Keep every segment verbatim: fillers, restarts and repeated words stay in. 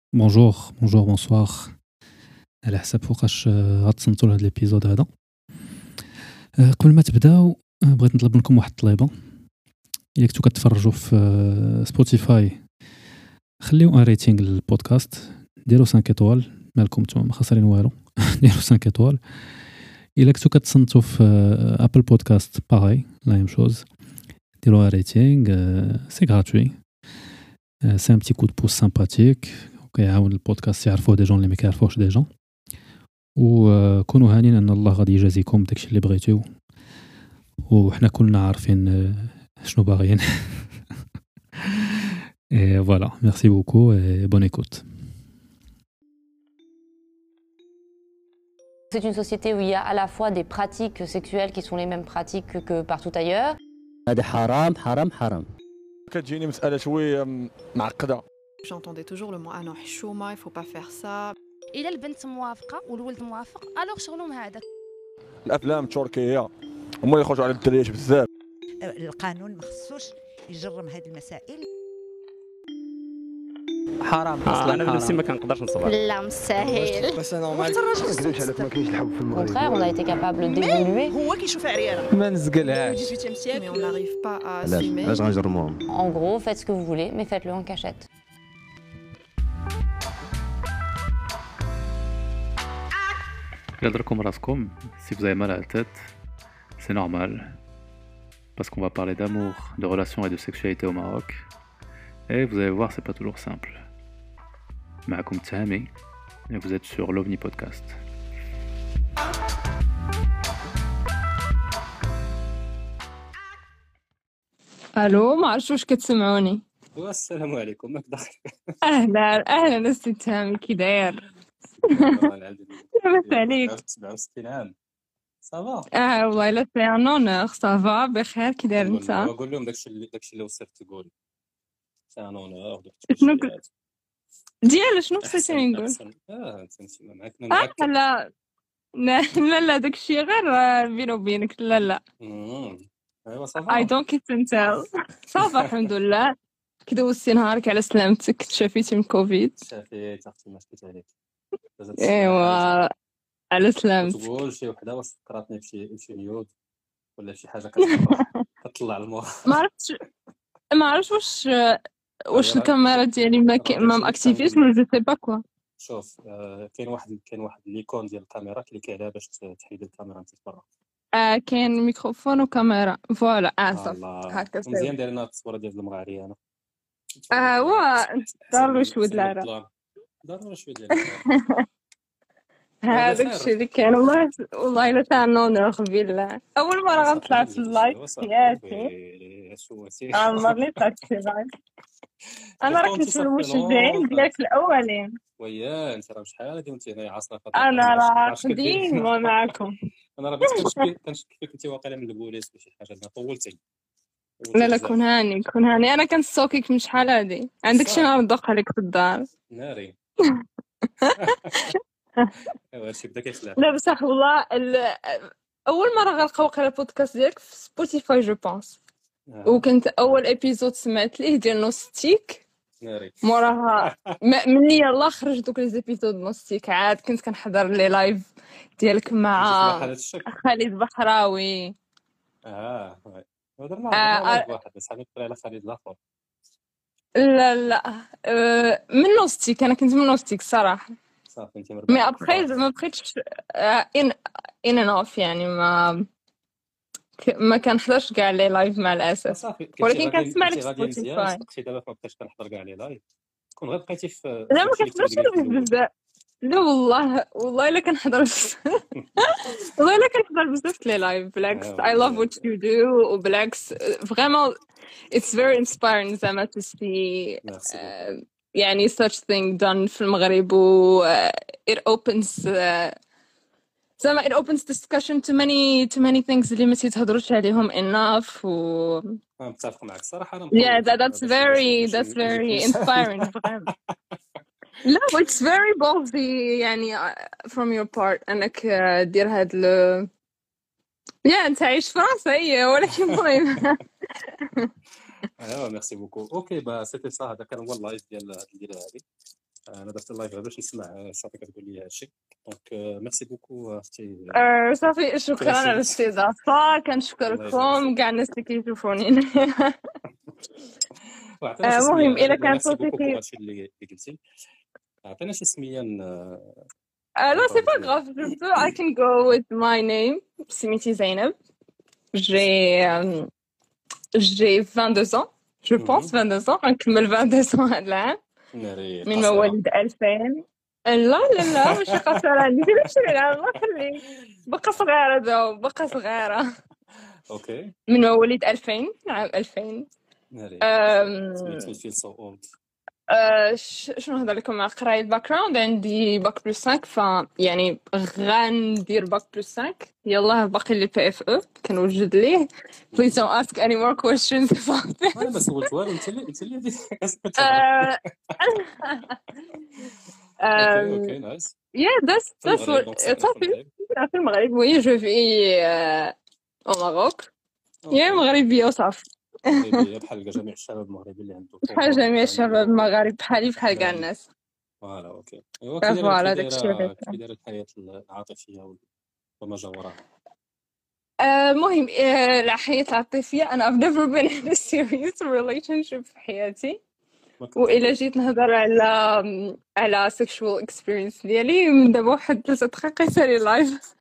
بونجور بونجور بونسوار على حسب فوقاش آه، غتصنتوا لهاد الابيزود هذا. آه، قبل ما تبداو آه، بغيت نطلب منكم واحد الطليبه. الا كنتو كتفرجوا في آه، سبوتيفاي خليو ان ريتينغ للبودكاست، ديروا خمسة ايطوال، مالكم نتوما ما خسرين والو. ديروا خمسة ايطوال. الا كنتو كتصنتوا في آه، ابل بودكاست باغي لا ميم شوز، ديروا ان ريتينغ، سي غراتوي، سي ان بتي كود بوس سامباتيك وكيعاون البودكاست يعرفوه دي جون اللي ما كيعرفوهش ديجا. وكونوا هانين ان الله غادي يجازيكم داكشي اللي بغيتو، وحنا كلنا عارفين آه، شنو باغيين. Et voilà, merci beaucoup et bonne écoute. C'est une société où il y a à la fois des pratiques sexuelles qui sont les mêmes pratiques que, que partout ailleurs. هذا حرام حرام حرام. كتجيني مسألة شوية م- معقدة. J'entendais toujours le mot ah non حشومة, il faut pas faire ça. إلا البنت موافقة والولد موافق الوغ شغلهم هذاك. الأفلام التركية هما اللي يخرجوا على الدريات بزاف. القانون ما خصوش يجرم هذه المسائل. حرام آه اصلا انا حرام. بنفسي ما كنقدرش نصبر. لا مستاهل. بس نورمال. Au contraire, on a été capable d'évoluer. هو كيشوف عريانة. ما نزقلهاش. dix-huitième siècle. Mais on n'arrive pas à علاش assumer. علاش غنجرموهم؟ En gros, faites ce que vous voulez, mais faites-le en cachette. إلا دركم راسكم si vous avez mal à la tête, c'est normal parce qu'on va parler d'amour, de relations et de sexualité au Maroc. Et vous allez voir, c'est pas toujours simple. معكم تهامي et vous êtes sur l'OVNI Podcast. الو، ما عرفتش واش كتسمعوني. والسلام عليكم. ماك داخل اهلا اهلا استاذ تامي، كي داير؟ لاباس عليك؟ سبعة وستين عام صافا. اه والله الا سي ان اونور. صافا بخير، كي داير انت؟ قول لهم داكشي اللي داكشي اللي وصلت تقول سي ان اونور. شنو كنت ديال شنو بغيتي نقول؟ اه تنسمع معاك اه معاك. لا لا لا لا، داكشي غير آه، بيني وبينك. لا لا امم ايوا اي صافا. دونت كيت انتل. صافا الحمد لله. كي دوزتي نهارك على سلامتك؟ تشافيتي من كوفيد؟ شافيت اختي ما شفت عليك. ايوا على سلامتك. تقول شي وحده واش فكرتني بشي بشي يود ولا شي حاجه كتطلع كتطلع المخ. ما عرفتش ما عرفتش واش واش الكاميرا ديالي ما كي- ما ماكتيفيش ولا جو سي با كوا. شوف آه، كاين واحد كاين واحد ليكون ديال الكاميرا كليكي عليها باش ت- تحيد الكاميرا انت برا. آه كاين ميكروفون وكاميرا، فوالا. اه صافي الله هكا مزيان صافي. دايرين هاد التصويره ديال المغاريه انا. اه وا ضروري شويه د العرق. ضروري شويه ديال العرق. هذاك الشيء اللي كان. والله والله الا تاع نونور بالله، اول مره غنطلع في اللايف حياتي. شواتي عمرني طلعت في اللايف. انا راه كنت من المشجعين ديالك الاولين. ويا انت راه شحال هادي وانت هنايا عاصره. انا راه قديمه معكم. انا راه بغيت كنشكي كنشكي فيك انت واقيلا من البوليس ولا شي حاجه. انا طولتي لا لا، كون هاني كون هاني. انا كنستوكيك من شحال هادي. عندك شي نهار ندق عليك في الدار. ناري. ايوا هادشي بدا كيخلع. لا بصح والله ال- اول مره غنلقى واقيلا البودكاست ديالك في سبوتيفاي جو بونس. وكنت اول ابيزود سمعت ليه ديال نوستيك. ناري. موراها م- مني يلاه خرج دوك لي زيبيزود نوستيك. عاد كنت كنحضر لي لايف ديالك مع هذا الشك. خالد بحراوي. اه وي. هضرنا آه، هضرنا آه. على واحد بس حنا على خالد الاخر. لا لا أه من نوستيك. انا كنت من نوستيك صراحه. صافي انت مي مربح. ابخي ما بقيتش ان ان اوف يعني. ما ك- ما كنحضرش كاع لي لايف مع الاسف. صافي كنتي ولكن غادي- كنسمع لك كنتي غادي مزيان سبوتيفاي. صدقتي دابا ما بقيتش كنحضر كاع لي لايف تكون غير بقيتي في لا ما داكشي اللي كنحضرش كنت قلتي في الأول. بزاف. لا والله والله الا كنحضر بزاف. والله الا كنحضر بزاف لي لايف. بالعكس آه، I love what you do. وبالعكس فريمون it's very inspiring زعما to see Merci uh, يعني such thing done في المغرب. و uh, it opens uh, زعما it opens discussion to many to many things اللي ما تيتهضروش عليهم enough. و انا متفق معك صراحه. انا yeah مطول that, that's باش- very باش- باش that's very نجيك- inspiring فريمون. لا it's very ballsy يعني uh, from your part انك uh, دير هاد ل يا انت عايش في فرنسا هي. ولكن المهم ايوا ميرسي بوكو. اوكي با سيتي صا. هذا كان هو اللايف ديال ديال هذه. انا درت اللايف باش نسمع صافي كتقول لي هادشي دونك ميرسي بوكو اختي. آه، صافي شكرا على الاستضافة، كنشكركم كاع الناس اللي كيشوفوني. وعطينا آه، شي مهم سميه. الا كان ميرسي صوتي بوكو كي بوغ هادشي اللي اللي قلتي. عطينا شي سميه ن- آه، لا سي نعبرو با بها. غاف جو I can go with my name. سميتي زينب. جي آم، جي اثنين وعشرين ans جو بونس مهم. اثنين وعشرين ans غنكمل اثنين وعشرين هاد العام ناري من قصيره. مواليد ألفين. لا لا لا ماشي قصيرة، عندي ثلاث وعشرين عام الله يخليك، بقى صغيرة دو بقى صغيرة. اوكي من مواليد ألفين، عام ألفين. ناري أم... makes me feel so old. أه ش- شنو نهضر لكم مع قراية الباك جراوند؟ عندي باك بلس خمسة، ف يعني غندير باك بلس خمسة. يلا باقي لي بي اف او كنوجد ليه. Please don't ask any more questions about this. انا ما سولت والو، انت اللي انت اللي كتهضر. أه... اوكي أم... اوكي نايس. yeah that's في that's المغرب what دونك ساكنه في صافي. المغرب. في المغرب وي جو في او ماروك. يا اوكي مغربية وصافي. مغربيه بحال جميع الشباب المغربي اللي عنده بحال طموح جميع الشباب وعنده المغاربة بحالي بحال كاع احلام. الناس. فوالا اوكي. ايوا كي دايره فوالا كي داكشي اللي دايره كاين. كي دايره الحياه العاطفيه وال- وما جاوراها. آه، المهم آه، الحياة العاطفية أنا I've never been in a serious relationship في حياتي. ما وإلا كنت جيت نهضر على على sexuال experience ديالي من دابا واحد ثلاثة دقائق يسالي لايف.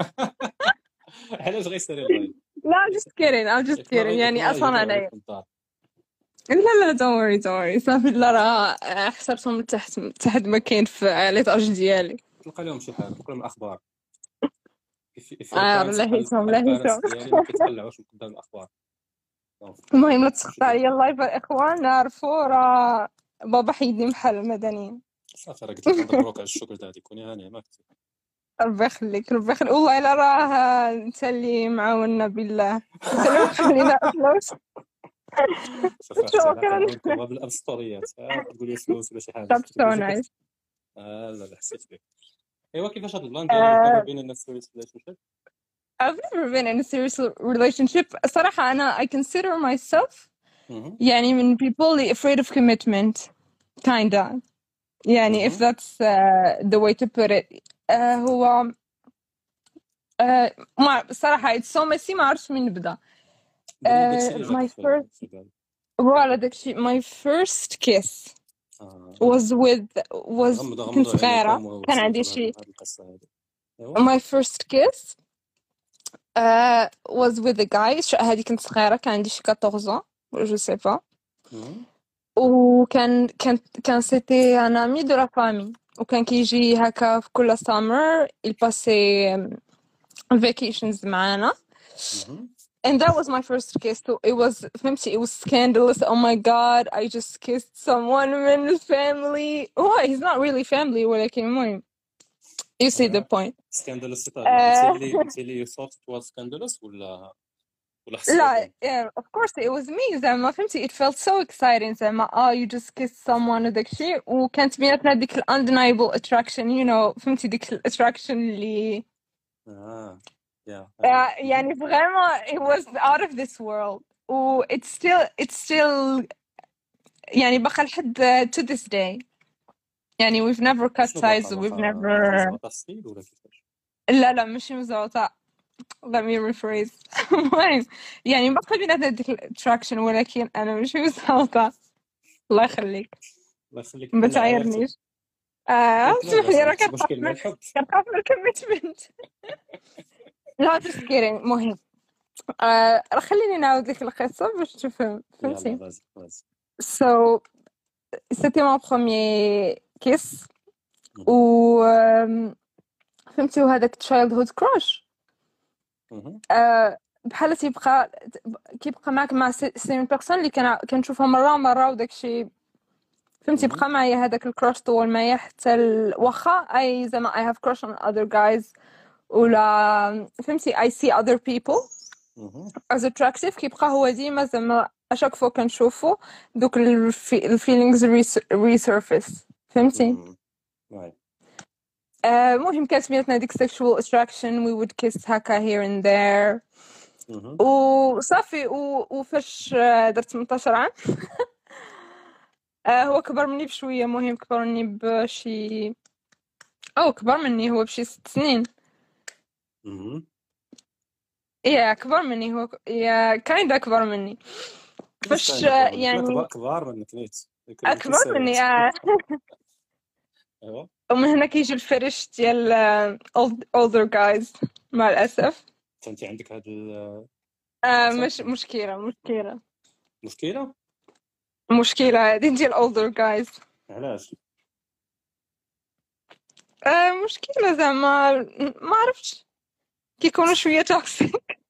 علاش غيسالي اللايف؟ لا just kidding I'm just ياك kidding ما غي- يعني ما أصلا غيهضروا أنا عليك في الدار. لا لا don't worry don't worry صافي. لا راه آه، حسبتهم من تحت من تحت ما كاين في ليطاج ديالي. تلقى لهم شي حاجه، تلقى لهم اخبار. if if your آه parents لا بحال هيتهم بحال لا البارنتس هيتهم. ديالي ما كيتخلعوش من قدام الاخبار. دونك المهم لا آه، تسخط شي عليا ديال اللايف الإخوان، عرفوا راه بابا حيدني محل المدنيين. صافي راه قلت لك نضربوك على الشكر دادي كوني هاني ما كنت. ربي يخليك ربي يخليك والله الا راه انت اللي معاونا بالله، انت اللي مخلينا فلوس. شوف اختي شو هكا كان نعاودكم غير بالاسطوريات. ها تقول لي فلوس ولا شي حاجه طب تقول سو لي نايس. اه لا لا حسيت بك. ايوا كيفاش هاد البلان ديال never been in a serious relationship؟ I've never been in a serious relationship صراحة. أنا I consider myself مهم. يعني من people اللي afraid of commitment kinda يعني if مهم. that's uh, the way to put it. uh, هو uh, ما صراحة it's so messy ما عرفتش من نبدا. قولي داكشي uh, اللي جاك my في first في بالك. فوالا داكشي my first kiss آه. was with was غمضوا كنت غمضوا صغيرة عينيكم كان عندي وتسلكوا شي هاد هاد القصه هادي. ايوا my first kiss uh, was with a guy. ش- هادي كنت صغيرة كان عندي شي quatorze ans je sais pas. مهم. وكان كان كان سيتي ان امي دو لا فامي وكان كيجي هكا في كل سامر يباسي vacations معانا. مهم. and that was my first kiss. So it was فهمتي it was scandalous. Oh my god I just kissed someone من الفامily. oh he's not really family ولكن المهم you see the آه. point. scandalous انت آه، اللي انت اللي you thought it was scandalous ولا ولا حسيت لا انت؟ yeah, of course it was me زعما فهمتي it felt so exciting زعما oh you just kissed someone وداك الشيء وكانت بيناتنا ديك ال undeniable attraction you know فهمتي ديك ال attraction اللي اه يا آه، يعني vraiment it was out of this world و it's still it's still يعني بقى لحد to this day يعني we've never cut شنو باقا ties we've باقا never مزعوطه السيد ولا كيفاش؟ لا لا ماشي مزوطة. let me rephrase. المهم يعني بقى بيناتنا ديك ال attraction ولكن أنا ماشي مزوطة. الله يخليك الله يخليك ما بحال عيرتي. تعايرنيش. اه ياك سمح لي لاباس راه عندك كنخاف مشكل مع من الحب. كنخاف من الكوميتمنت. لا تفكيري المهم آه راه خليني نعاود لك القصة باش تفهم يلا فهمتي. فازي فازي. so c'était mon premier kiss و آم، فهمتي وهذاك childhood crush مهم. آه بحال تيبقى كيبقى معك مع سي اون بيرسون اللي كان كنشوفها مره مره وداكشي فهمتي مهم. بقى معايا هذاك الكراش طول معايا حتى ال... واخا اي زعما I have crush on other guys ولا فهمتي I see other people مهم. as attractive كيبقى هو ديما زعما اشاك فوا كنشوفو دوك الفيلينغز ريسيرفيس فهمتي. مهم. واي. آه، المهم كانت بيناتنا ديك sexual attraction we would kiss هكا here and there مهم. وصافي و... وفاش آه، درت ثمنطاش عام آه هو كبر مني بشويه، مهم كبر مني بشي او كبر مني هو بشي ست سنين. مهم. يا كبر مني هو ك- يا كايندا اكبر مني كيفاش فاش كاين آه، أكبر منك؟ لا يعني كبار كبار منك نيت. كل- كل اكبر مني سبت. آه. ايوا ومن هنا كيجي الفرش ديال آه، old- older guys مع الاسف. انت عندك هاد ال- آه صح؟ مش مشكله مشكله مشكله. مشكله هذه ديال older guys. علاش؟ آه مشكله زعما ما عرفتش كيكونوا شويه توكسيك.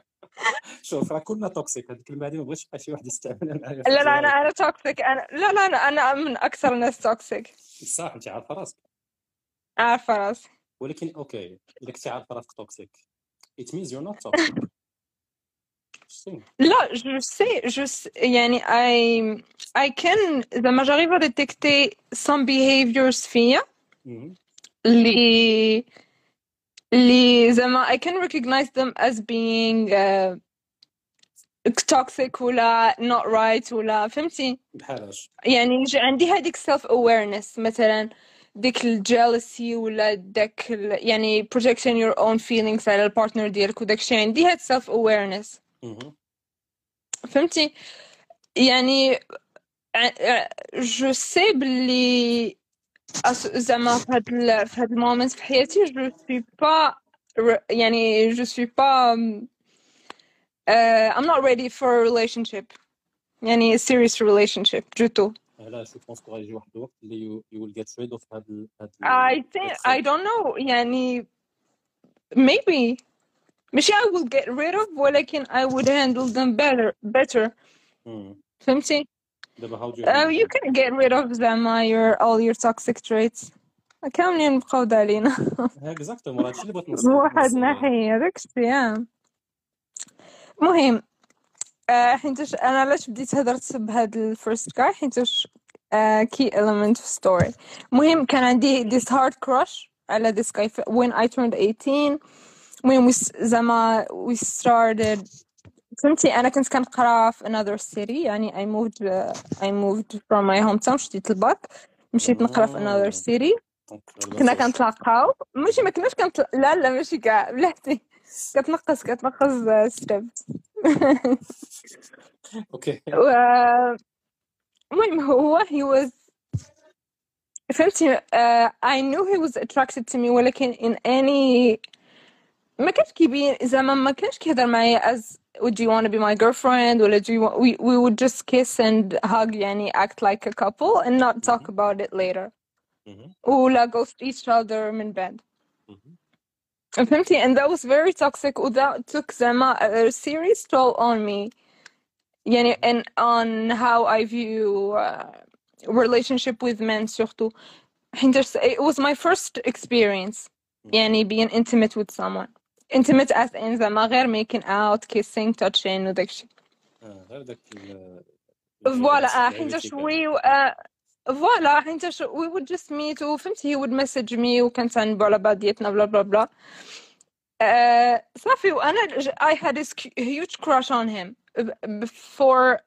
شوف راه كلنا توكسيك، هاد الكلمه هادي ما بغيتش شي واحد يستعملها معايا. لا لا انا انا توكسيك انا لا لا انا انا من اكثر الناس توكسيك. صح انت عارفه راسك، عارفه راسي. ولكن اوكي الا كنتي عارفه راسك توكسيك it means you're not toxic. شتي؟ لا جو سي جو سي يعني I I can زعما j'arrive à détecter some behaviors فيا مهم. اللي اللي زعما I can recognize them as being uh, toxic ولا not right ولا فهمتي بحالاش؟ يعني يجي عندي هذيك self awareness مثلا ديك الجالسي ولا داك ال- يعني projecting your own feelings على البارتنر ديالك وداك الشيء عندي هاد self awareness مهم. فهمتي يعني جو سي بلي أس- زعما في هاد ال- في هاد المومنت في حياتي جو سوي با يعني جو سوي با uh, I'm not ready for a relationship يعني a serious relationship du tout. علاش؟ جو بونس غيجي واحد الوقت اللي you, you will get rid of هاد ال- هاد ال- I think هاد I الخيط. don't know يعني maybe ماشي I will get rid of ولكن I would handle them better better مم. فهمتي. دابا how do you uh, handle you them؟ can get rid of زعما your all your toxic traits كاملين بقاو علينا. اكزاكتومون هادشي اللي بغيت نوصل واحد نوصل ليه. ناحية داك الشيء. مهم آه حيتاش انا علاش بديت هضرت بهاد الفيرست جاي حيتاش آه key element في story. مهم كان عندي this hard crush على this guy ف- when I turned eighteen when we s- زعما we started فهمتي انا كنت كنقرا في another city يعني I moved uh, I moved from my hometown شديت الباك مشيت نقرا في another مم. city دونك كنا البنت كنتلاقاو ماشي ما كناش كنت لا لا ماشي كاع بلاتي كتنقص كتنقص ستيبس. اوكي المهم هو he was فهمتي uh, I knew he was attracted to me ولكن in any ما كانش كيبين زعما ما كانش كيهضر معايا as would you want to be my girlfriend ولا do you want we, we would just kiss and hug يعني act like a couple and not talk مهم. about it later مهم. ولا ghost each other من بعد مهم. فهمتي and that was very toxic و that took زعما a serious toll on me يعني and on how I view uh, relationship with men surtout حيتاش it was my first experience يعني being intimate with someone intimate as in زعما غير making out kissing touching وداكشي اه غير داك ال- فوالا العيبات حيتاش العيبات we uh, فوالا حيتاش we would just meet وفهمتي he would message me وكانت عنبو على بعضياتنا بلا بلا بلا uh, صافي وانا ج- I had this cu- huge crush on him ب- for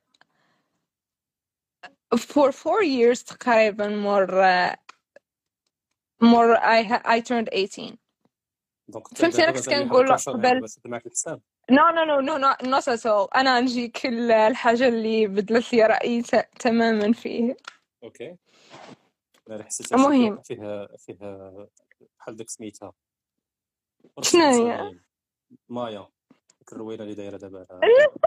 for four years تقريبا more uh, more I ha- I turned eighteen دونك انت فهمتي انا دابا كنت مازال كنقول كراشر معاك قبل بس معاك الحساب. no no no no not not at all انا نجيك ال- الحاجه اللي بدلت لي رايي ت- تماما فيه. اوكي انا حسيت شي المهم فيها فيها بحال داك سميتها شنو هي رشيد مايا ديك الروينه اللي دايره دابا على-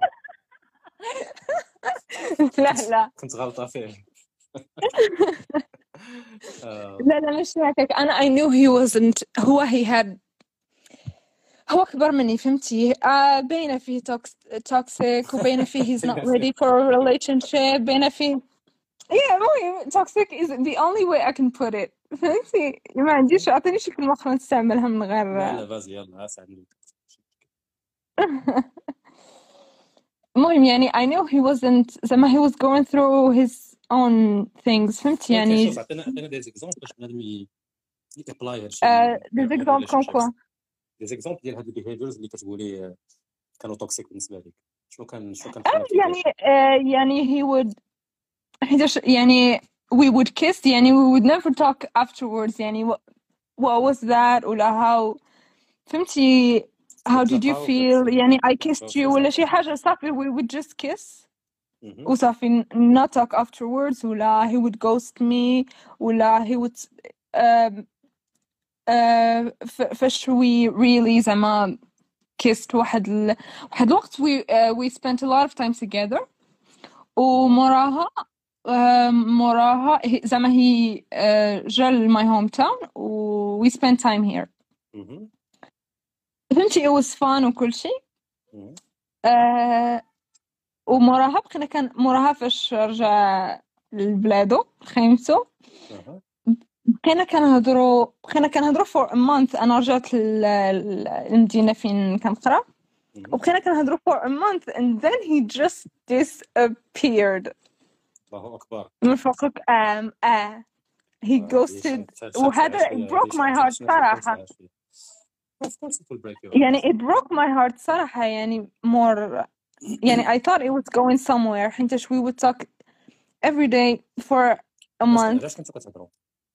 لا لا كنت غلطه فيه. آه، لا لا مش هكاك انا I knew he wasn't هو he had هو أكبر مني فهمتي آه باينة فيه توكسيك وباينة فيه he's not ready for a relationship باينة فيه yeah المهم toxic is the only way I can put it فهمتي ما عنديش أعطيني شي كلمة أخرى نستعملها من غير لا لا فازي يلا عاس عندك. المهم يعني I knew he wasn't زعما he was going through his own things فهمتي اوكي يعني شوف عطينا عطينا دي زيكزامبل باش بنادم يابلاي هادشي آه des exemples comme quoi دي زيكزامبل ديال هاد البيهيفيرز اللي كتقولي آه، كانوا توكسيك بالنسبه لك. شنو كان شنو كان آه خلاك يعني آه يعني he would حيتاش يعني we would kiss يعني we would never talk afterwards يعني what, what was that ولا how فهمتي how did you feel يعني I kissed you ولا شي حاجة صافي we would just kiss وصافي not talk afterwards ولا he would ghost me ولا he would um, uh, فاش we really زعما kissed واحد ال... واحد الوقت we uh, we spent a lot of time together وموراها uh, موراها زعما هي uh, جا ل my hometown و we spent time here فهمتي it was fun وكل شيء uh, وموراها بقينا كان موراها فاش رجع لبلادو خيمتو بقينا كنهضروا بقينا كنهضروا for a month انا رجعت للمدينه فين كنقرا وبقينا كنهضروا for a month and then he just disappeared الله اكبر من فوقك ام اه he ghosted وهذا it broke my heart صراحه يعني it broke my heart صراحه يعني more يعني I thought it was going somewhere حيتاش we would talk every day for a month علاش كنتو كتهضروا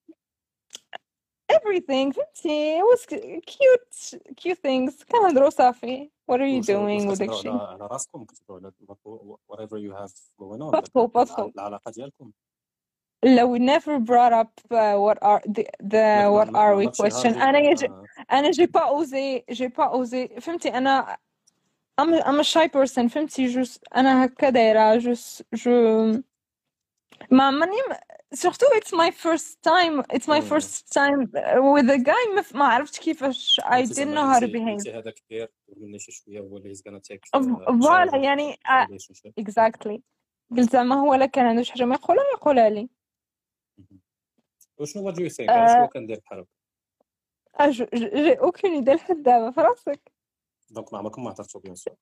everything فهمتي it was cute cute things كنهضروا صافي what are you doing وداكشي على راسكم كتهضروا على whatever you have going on بطل بطل العلاقه ديالكم لا we never brought up uh, what are the the what are we question انا يجي انا j'ai pas osé j'ai pas osé فهمتي انا I'm a, I'm a shy person فهمتي جوست انا هكا دايره جوست جو ما ماني surtout it's my first time it's my first time with a guy ما عرفتش كيفاش I didn't know how to behave هذاك دير مني شي شويه هو اللي he's gonna take فوالا يعني exactly قلت زعما هو لا كان عنده شي حاجه ما يقولها يقولها لي وشنو what do you think علاش هو كندير بحال هكا جي اوكين ايدي لحد دابا في راسك دونك ما عمركم ما هضرتوا بيان سور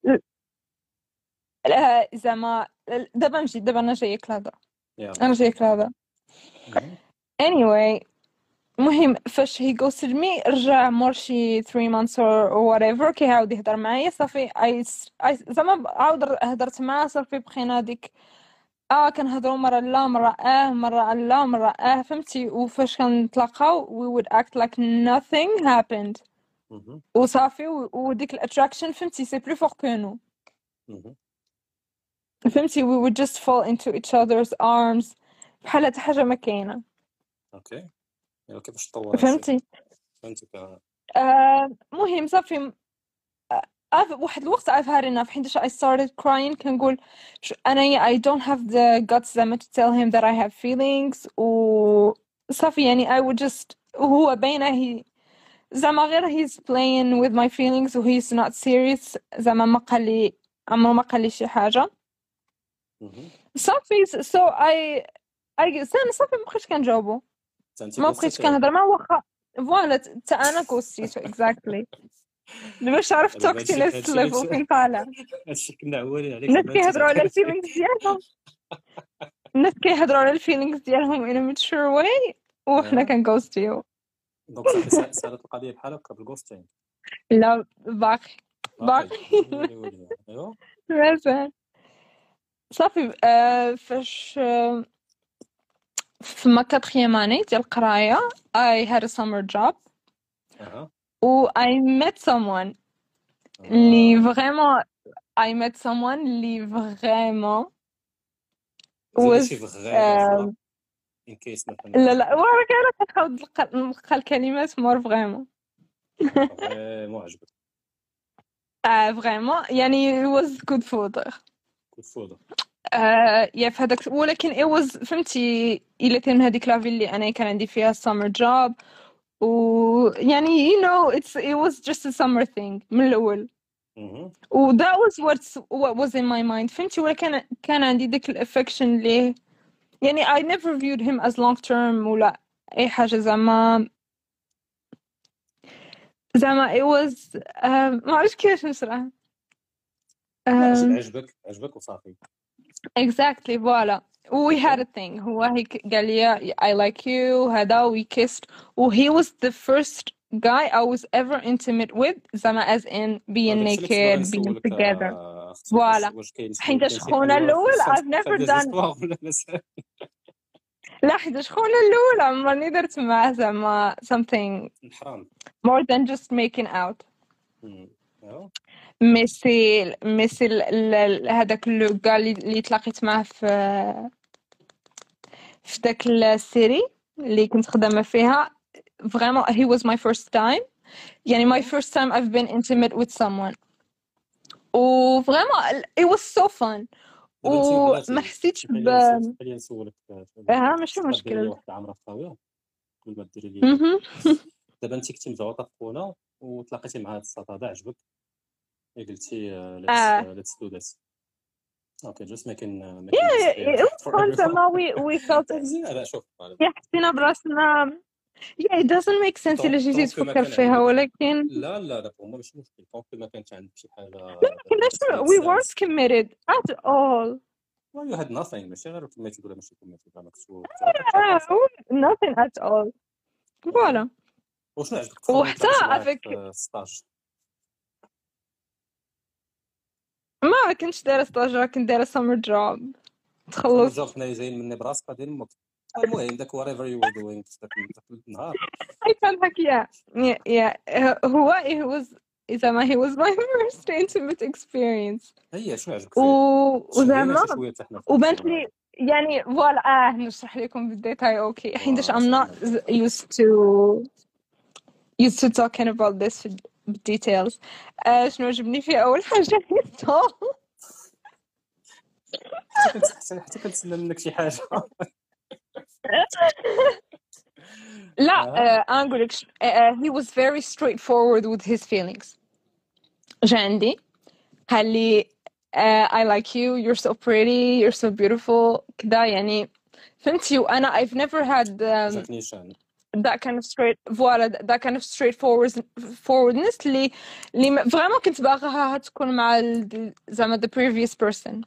لا زعما دابا نجي دابا انا جايك الهضره انا جايك الهضره anyway المهم فاش هي ghosted me رجع مور شي three months or whatever كيعاود يهضر معايا صافي I زعما عاود هضرت معاه صافي بقينا ديك اه كنهضروا مره لا مره اه مره لا مره اه فهمتي وفاش كنتلاقاو we would act like nothing happened وصافي وديك الاتراكشن فهمتي سي بلو فور كو نو فهمتي we would just fall into each other's arms بحال حتى حاجه ما كاينه اوكي يلا كيفاش طورت فهمتي فهمتك آه مهم صافي آه واحد الوقت I've had enough حيتاش I started crying كنقول انا I don't have the guts زعما to tell him that I have feelings و صافي يعني I would just وهو باينه هي زعما غير he's playing with my feelings و he's not serious زعما ما قال لي عمره ما قال لي شي حاجه صافي so I I سان صافي ما بقيتش كنجاوبو ما بقيتش كنهضر معاه واخا فوالا حتى انا كوستيتو اكزاكتلي باش عرفت توكتي نفس الليفل فين طالع هادشي كنا عوالين عليك الناس كيهضروا على الفيلينغز ديالهم الناس كيهضروا على الفيلينغز ديالهم in a mature way وحنا كنغوستيو دونك صافي صارت القضيه بحال هكا بالغوستين لا باقي باقي ايوا مازال صافي فاش في ما كاتريام اني ديال القرايه I had a summer job و I met someone اللي vraiment I met someone اللي vraiment was in case لا لا وراك انا كنحاول نلقى الكلمات مور vraiment مو عجبك اه vraiment يعني it was good fodder good fodder آه يا في هذاك ولكن it was فهمتي إلا كان هذيك لافي اللي أنا كان عندي فيها summer job ويعني you know it's it was just a summer thing من الأول و that was what what was in my mind فهمتي ولكن كان عندي ديك الافكشن اللي يعني I never viewed him as long term ولا أي حاجة زعما زعما it was uh, ما عرفتش كيفاش نشرح عجبك عجبك وصافي exactly voilà we had a thing هو هيك قال لي I like you هذا we kissed و he was the first guy I was ever intimate with زعما as in being naked being together عرفت واش فوالا واش كاين حيت كاين شي خونا حلوه الاول في I've never done ديزيستوار ولا مسائل. لا حيت خونا الاول عمرني درت معاه زعما something الحرام. more than just making out. مم. ايوا ميسي ميسي ال- ال- هذاك لو كاع اللي اللي تلاقيت معاه في في داك السيري اللي كنت خدامه فيها vraiment he was my first time يعني my first time I've been intimate with someone و vraiment it was so fun دابا انت وما بلاتي حسيتش ب خليني خليني نسولك اه ماشي تقدري مشكل لي واحد العمره في الطاوله قبل ما ديري لي. مهم. دابا انت كنتي مزوطه في خونا وتلاقيتي مع هاد الساط هذا عجبك قلتي اه ليتس دو ذس. اوكي جست ميكين yeah it was fun زعما we we felt it. لا شوف يا حسينا براسنا yeah it doesn't make sense إلا جيتي طونك ما تفكر كان فيها عندك ولكن لا لا لا هما ماشي مشكل طونك ما كانش عندك شي حاجه كناش we weren't committed at all. well you had nothing ماشي غير كميتي ولا ماشي كميتي زعما كنتو Ah, nothing at all. Voilà. وشنو عجبك وحتى في avec الستاج؟ ما كنتش دايره ستاج كنت دايره summer job تخلص جاب حنايا جايين مني براسك غادي نمك. المهم داك whatever you were doing في داك النهار I felt like yeah yeah yeah هو it was زعما he was my first intimate experience هي شنو عجبك فيه؟ و وزعما شويه حتى حنا وبانت لي يعني فوالا اه نشرح لكم بالديتاي اوكي حيتاش I'm not used to used to talking about this في بالديتيلز. آه شنو عجبني فيه اول حاجه الصوت. حتى حتى كنتسنى منك شي حاجه. لا آه انا نقول لك he was very straightforward with his feelings. جا عندي قال لي uh, I like you you're so pretty you're so beautiful كذا يعني فهمتي. وانا I've never had um, that kind of straight voilà that kind of straightforward forwardness اللي اللي vraiment كنت باغاها تكون مع زعما the previous person.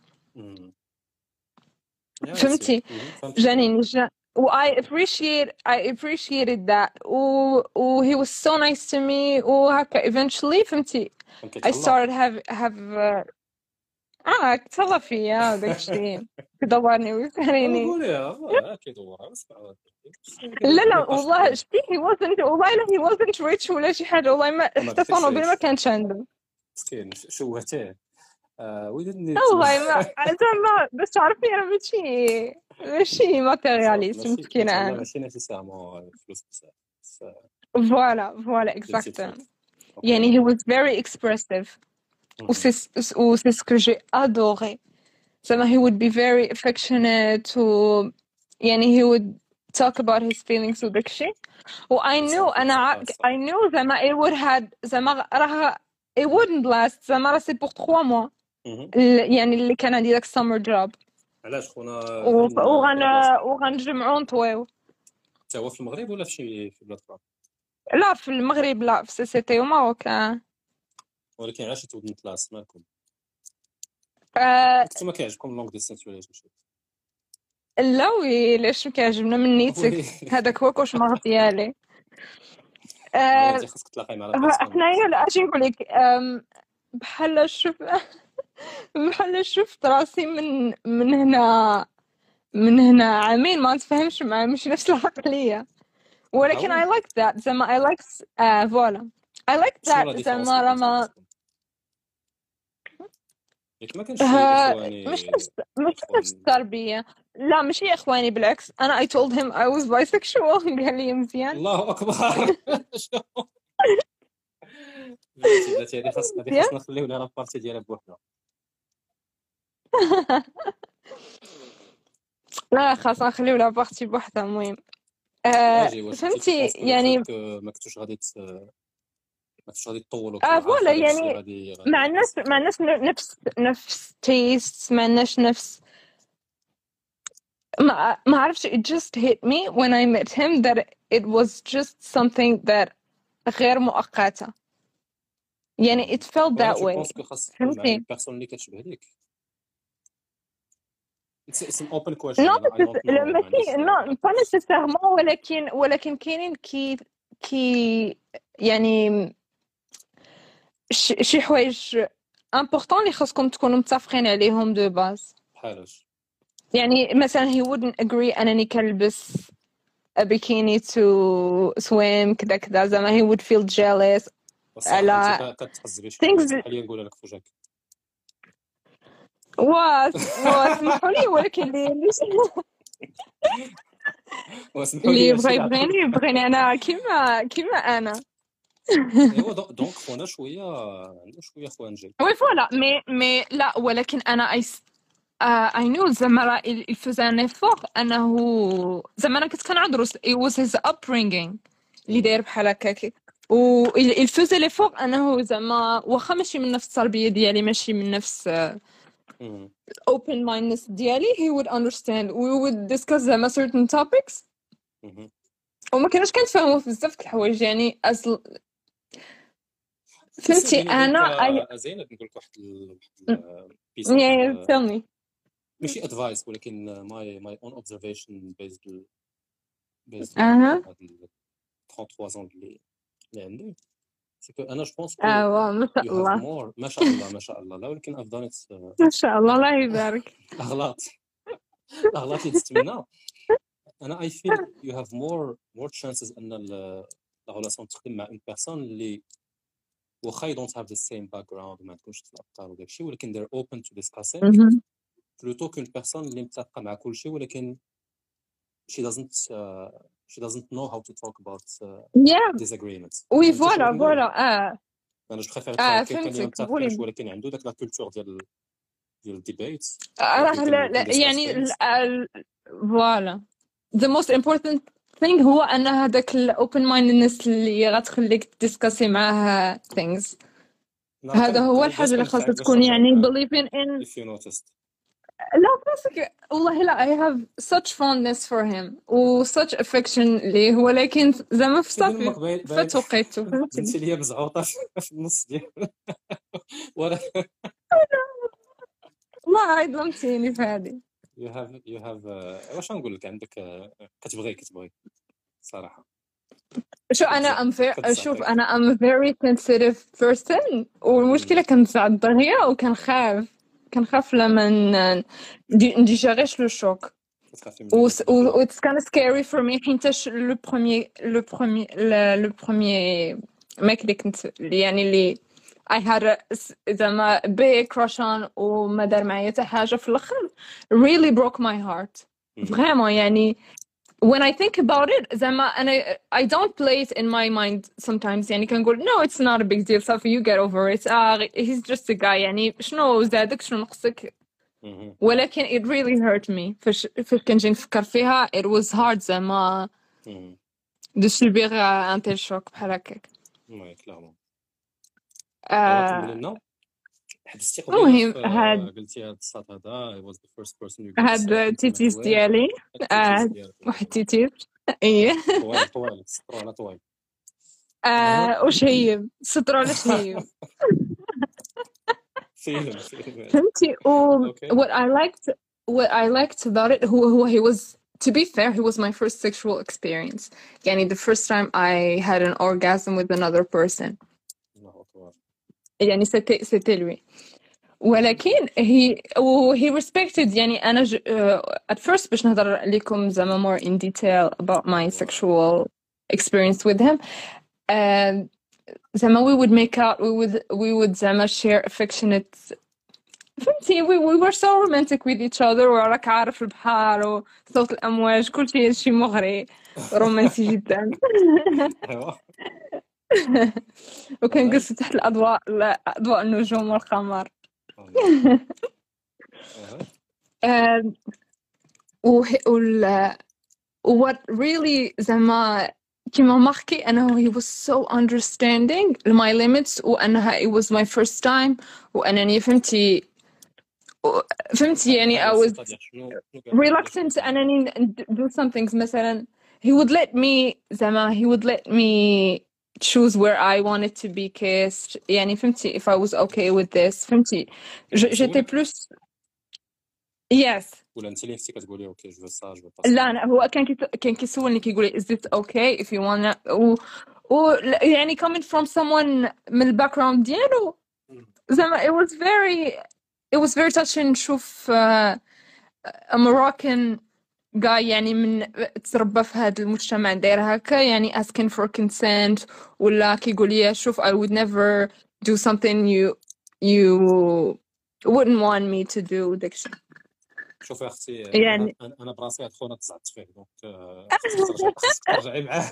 فهمتي جاني نجا و I appreciate I appreciated that و و he was so nice to me وهكا eventually فهمتي I started have have uh, اه كتهلا فيا داكشي كدورني ويفهمني. قوليها كيدورها لا لا والله شتي he wasn't والله لا he wasn't rich ولا شي حاجه والله ما حتى طوموبيل ما كانش عنده مسكين شوهتيه. ويدني والله ما زعما باش تعرفني انا ماشي ماشي ماتيرياليست مسكينه انا ماشي نيسيسيرمون فلوس بزاف. فوالا فوالا اكزاكتومون يعني he was very expressive و c'est ce que j'ai adoré. زعما he would be very affectionate و يعني he would talk about his feelings وداكشي و I knew أنا I knew زعما it would had زعما راه it wouldn't last زعما راه c'est pour trois mois يعني اللي كان عندي داك summer job. علاش خونا وغن وغنجمعو نطويو حتى هو في المغرب ولا في شي في بلاد اخرى؟ لا في المغرب لا في سي سي تي وماروك. ولكن علاش تودن كلاس مالكم؟ آه نتوما كيعجبكم لونغ ديستانس ولا شي؟ لا وي ليش كيعجبنا من نيتك هذاك هو الكوشمار ديالي. آه خاصك تلاقي مع حنايا لا اجي نقول لك بحال شوف بحال شفت راسي من من هنا من هنا عامين ما نتفاهمش معاه مش نفس العقليه ولكن I like that زعما I like uh, فوالا I like that زعما راه ما ياك ما كانش اخواني مش نفس مش نفس التربيه لا ماشي اخواني بالعكس انا I told him I was bisexual قال لي مزيان. الله اكبر. بلاتي بلاتي هذه خاص هذه خاصنا نخليو لها البارتي ديالها بوحدها. لا خاصنا نخليو لها بارتي بوحدها. المهم آه فهمتي يعني ما كنتوش غادي ما كنتوش غادي تطولوا اه فوالا يعني مع الناس مع الناس نفس نفس تيست ما عندناش نفس ما ما عرفتش it just hit me when I met him that it was just something that غير مؤقتة يعني it felt that way. فهمتي البيرسون اللي كتشبه ليك it's an open question. not not pas nécessairement ولكن ولكن كاينين كي كي يعني شي حوايج امبورطون اللي خاصكم تكونوا متفقين عليهم دو باز. بحالاش يعني مثلا he wouldn't agree انني كنلبس a bikini to swim كذا كذا زعما he would feel jealous على على كتحزبي شي things. خلينا نقول لك فوجاك وات واسمحوا لي ولكن اللي واسمحوا اللي لي يبغى يبغيني يبغيني انا كيما كيما انا. ايوا دونك خونا شويه عندنا شويه خوانجي. وي فوالا مي مي لا ولكن انا اي اي نو زعما راه il faisait un effort انه زعما انا كنت كنعذرو it was his upbringing اللي داير بحال هكاك و il faisait l'effort انه زعما واخا ماشي من نفس التربيه ديالي ماشي من نفس open mindedness ديالي he would understand we would discuss زعما certain topics وما كانش كنتفاهموا في بزاف د الحوايج يعني اصل فهمتي انا زينب نقول لك واحد واحد بيس tell me ماشي ادفايس ولكن ماي ماي اون اوبزرفيشن بيزد بيزد اها ثلاثة وثلاثين اللي اللي عندي سكو انا جو بونس اه ما شاء الله ما شاء الله ما شاء الله لا ولكن I've done it ما شاء الله الله يبارك اغلاط اغلاط اللي تستمنا انا I feel you have more more chances ان لا ريلاسيون تخدم مع اون بيرسون اللي واخا you don't have the same background وما عندكمش الافكار وداك الشيء ولكن they're open to discussing plutôt qu'une personne اللي متفقه مع كل شيء ولكن she doesn't uh, she doesn't know how to talk about uh, yeah disagreements. وي فوالا فوالا اه انا جو بريفير اه كان اللي فهمتك متفقش ولكن عنده داك لا كولتور ديال ديال الديبيت راه لا يعني فوالا the most important thing هو ان هذاك الاوبن مايندنس اللي غتخليك تدسكاسي معاه things هذا هو الحاجه اللي خاصها تكون يعني believing in if you noticed لا باسكو والله لا I have such fondness for him و such affection ليه ولكن زعما في صافي فتوقيته فهمتي انت اللي مزعوطه في النص ديال ولا ما ظلمتيني في هذه you have you have uh, واش نقول لك عندك uh, كتبغي كتبغي صراحه شو انا ام شوف انا ام very sensitive person والمشكله كنتزعل دغيا وكنخاف كنخاف لما نديجيريش لو شوك و it's kind of scary for me حيتاش لو بروميير لو بروميير لو بروميير ماك اللي كنت يعني اللي I had a زعما big crush on وما دار معايا حتى حاجه في الاخر really broke my heart vraiment يعني when I think about it زعما أنا I don't play it in my mind sometimes يعني كنقول no it's not a big deal صافي you get over it ah he's just a guy يعني شنو زادك شنو نقصك ولكن it really hurt me فاش فاش كنجي نفكر فيها it was hard زعما de subir un tel choc بحال هكاك وي كلارمون آه حبستي المهم قبيله هاد قلتي هاد الساط هذا was the first person you هاد تيتيس ديالي آه واحد تيتيس ايه طوال طوال سطرانه طوال آه وشهيب سطرانه شهيب فيلم فيلم فهمتي و what I liked what I liked about it هو هو he was to be fair he was my first sexual experience يعني the first time I had an orgasm with another person يعني c'était c'était lui ولكن he he respected يعني أنا ج... uh, at first باش نهضر لكم زعما more in detail about my sexual experience with him uh, زعما we would make out we would we would زعما share affectionate فهمتي we, we were so romantic with each other وراك عارف البحر وصوت الأمواج كل شيء شيء مغري رومانسي جدا وكنجلس تحت الأضواء أضواء النجوم والقمر و what really زعما كيما ماركي أنه he was so understanding my limits وأنها it was my first time وأنني فهمتي فهمتي يعني I was reluctant أنني do some things مثلا he would let me زعما he would let me choose where I wanted to be kissed يعني فهمتي if I was okay with this فهمتي j'étais plus yes ولا انت اللي كنتي كتقولي اوكي جو سا جو با لا أنا هو كان كان كيسولني كيقول لي is it okay if you wanna و, و يعني coming from someone من الباك جراوند ديالو زعما it was very it was very touching نشوف uh, a Moroccan guy يعني من تربى في هذا المجتمع داير هكا يعني asking for consent ولا كيقول لي شوف I would never do something you you wouldn't want me to do داكشي. شوفي اختي يعني انا انا براسي هاد خونا تزعت فيه دونك آه، خصك ترجعي خصك ترجعي معاه.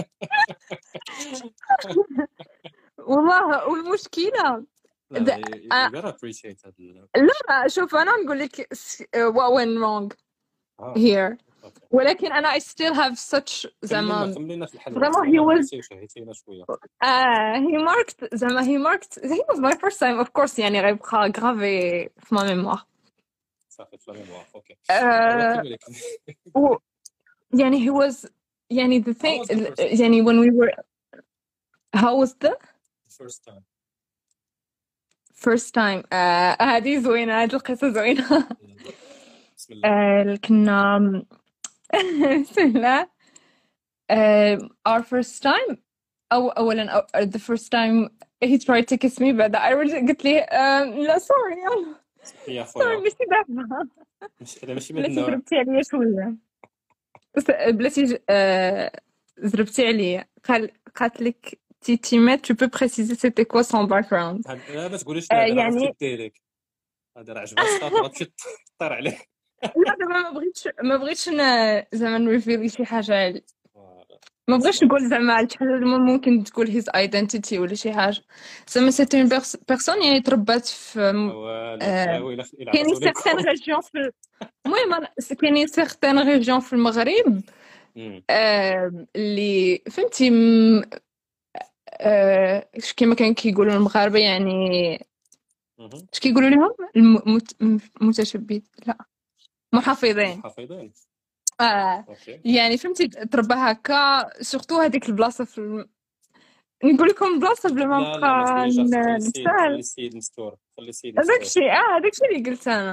والله والمشكلة لا the, لا uh, you gotta appreciate هاد ال- لا شوف أنا نقول لك s- uh, what went wrong اه here اوكي ولكن أنا I still have such كملينا زعما كملينا في الحلوى vraiment he زعما was بغيتي وشهيتينا شويه. uh, he marked زعما he marked he was my first time of course يعني غيبقى gravé في ma mémoire. صافي في لا ميموار اوكي uh, كملي كملي. و يعني he was يعني the How thing was the first time? يعني when we were how was the first time first time uh, هذه زوينة هذه القصة زوينة. بسم الله. uh, كنا بسم الله uh, our first time أو أولا أو, the first time he tried to kiss me بعد I رجعت قلت لي um, لا sorry يا sorry خويا ماشي دابا مش هذا ماشي من بلاتي النوع. ضربتي عليا شوية بس بلاتي ج- آه، ضربتي عليا قال قالت لك تيتيمات tu peux préciser c'était quoi son background. هاد- لا ما تقوليش آه، لا هذا راه يعني غتمشي ديريك هذا راه عجبها صافي غتمشي تطير عليه. لا دابا ما بغيتش ما بغيتش ن- زعما نريفيلي شي حاجة علي. آه، ما بغيتش اسمع. نقول زعما شي حاجة اللي ممكن تقول his identity ولا شي حاجة زعما سي اون بيرسون يعني تربات في والو آه، حلاوي الا الا كاينين عطاتو سيغتان لكم. ريجيون في المهم أنا- كاينين سيغتان ريجيون في المغرب مم. آه، اللي فهمتي م- آه، اش كيما كان كيقولوا المغاربه يعني مهم. اش كيقولوا لهم المتشبث لا محافظين محافظين اه اوكي. يعني فهمتي تربى هكا سورتو هذيك البلاصه في الم... نقول لكم بلاصه بلا ما لا لا ما نبقى تقوليش اختي، خلي ن- السيد خلي نتساهل السيد مستور خلي السيد هذاك مستور. الشيء اه هذاك الشيء اللي قلت انا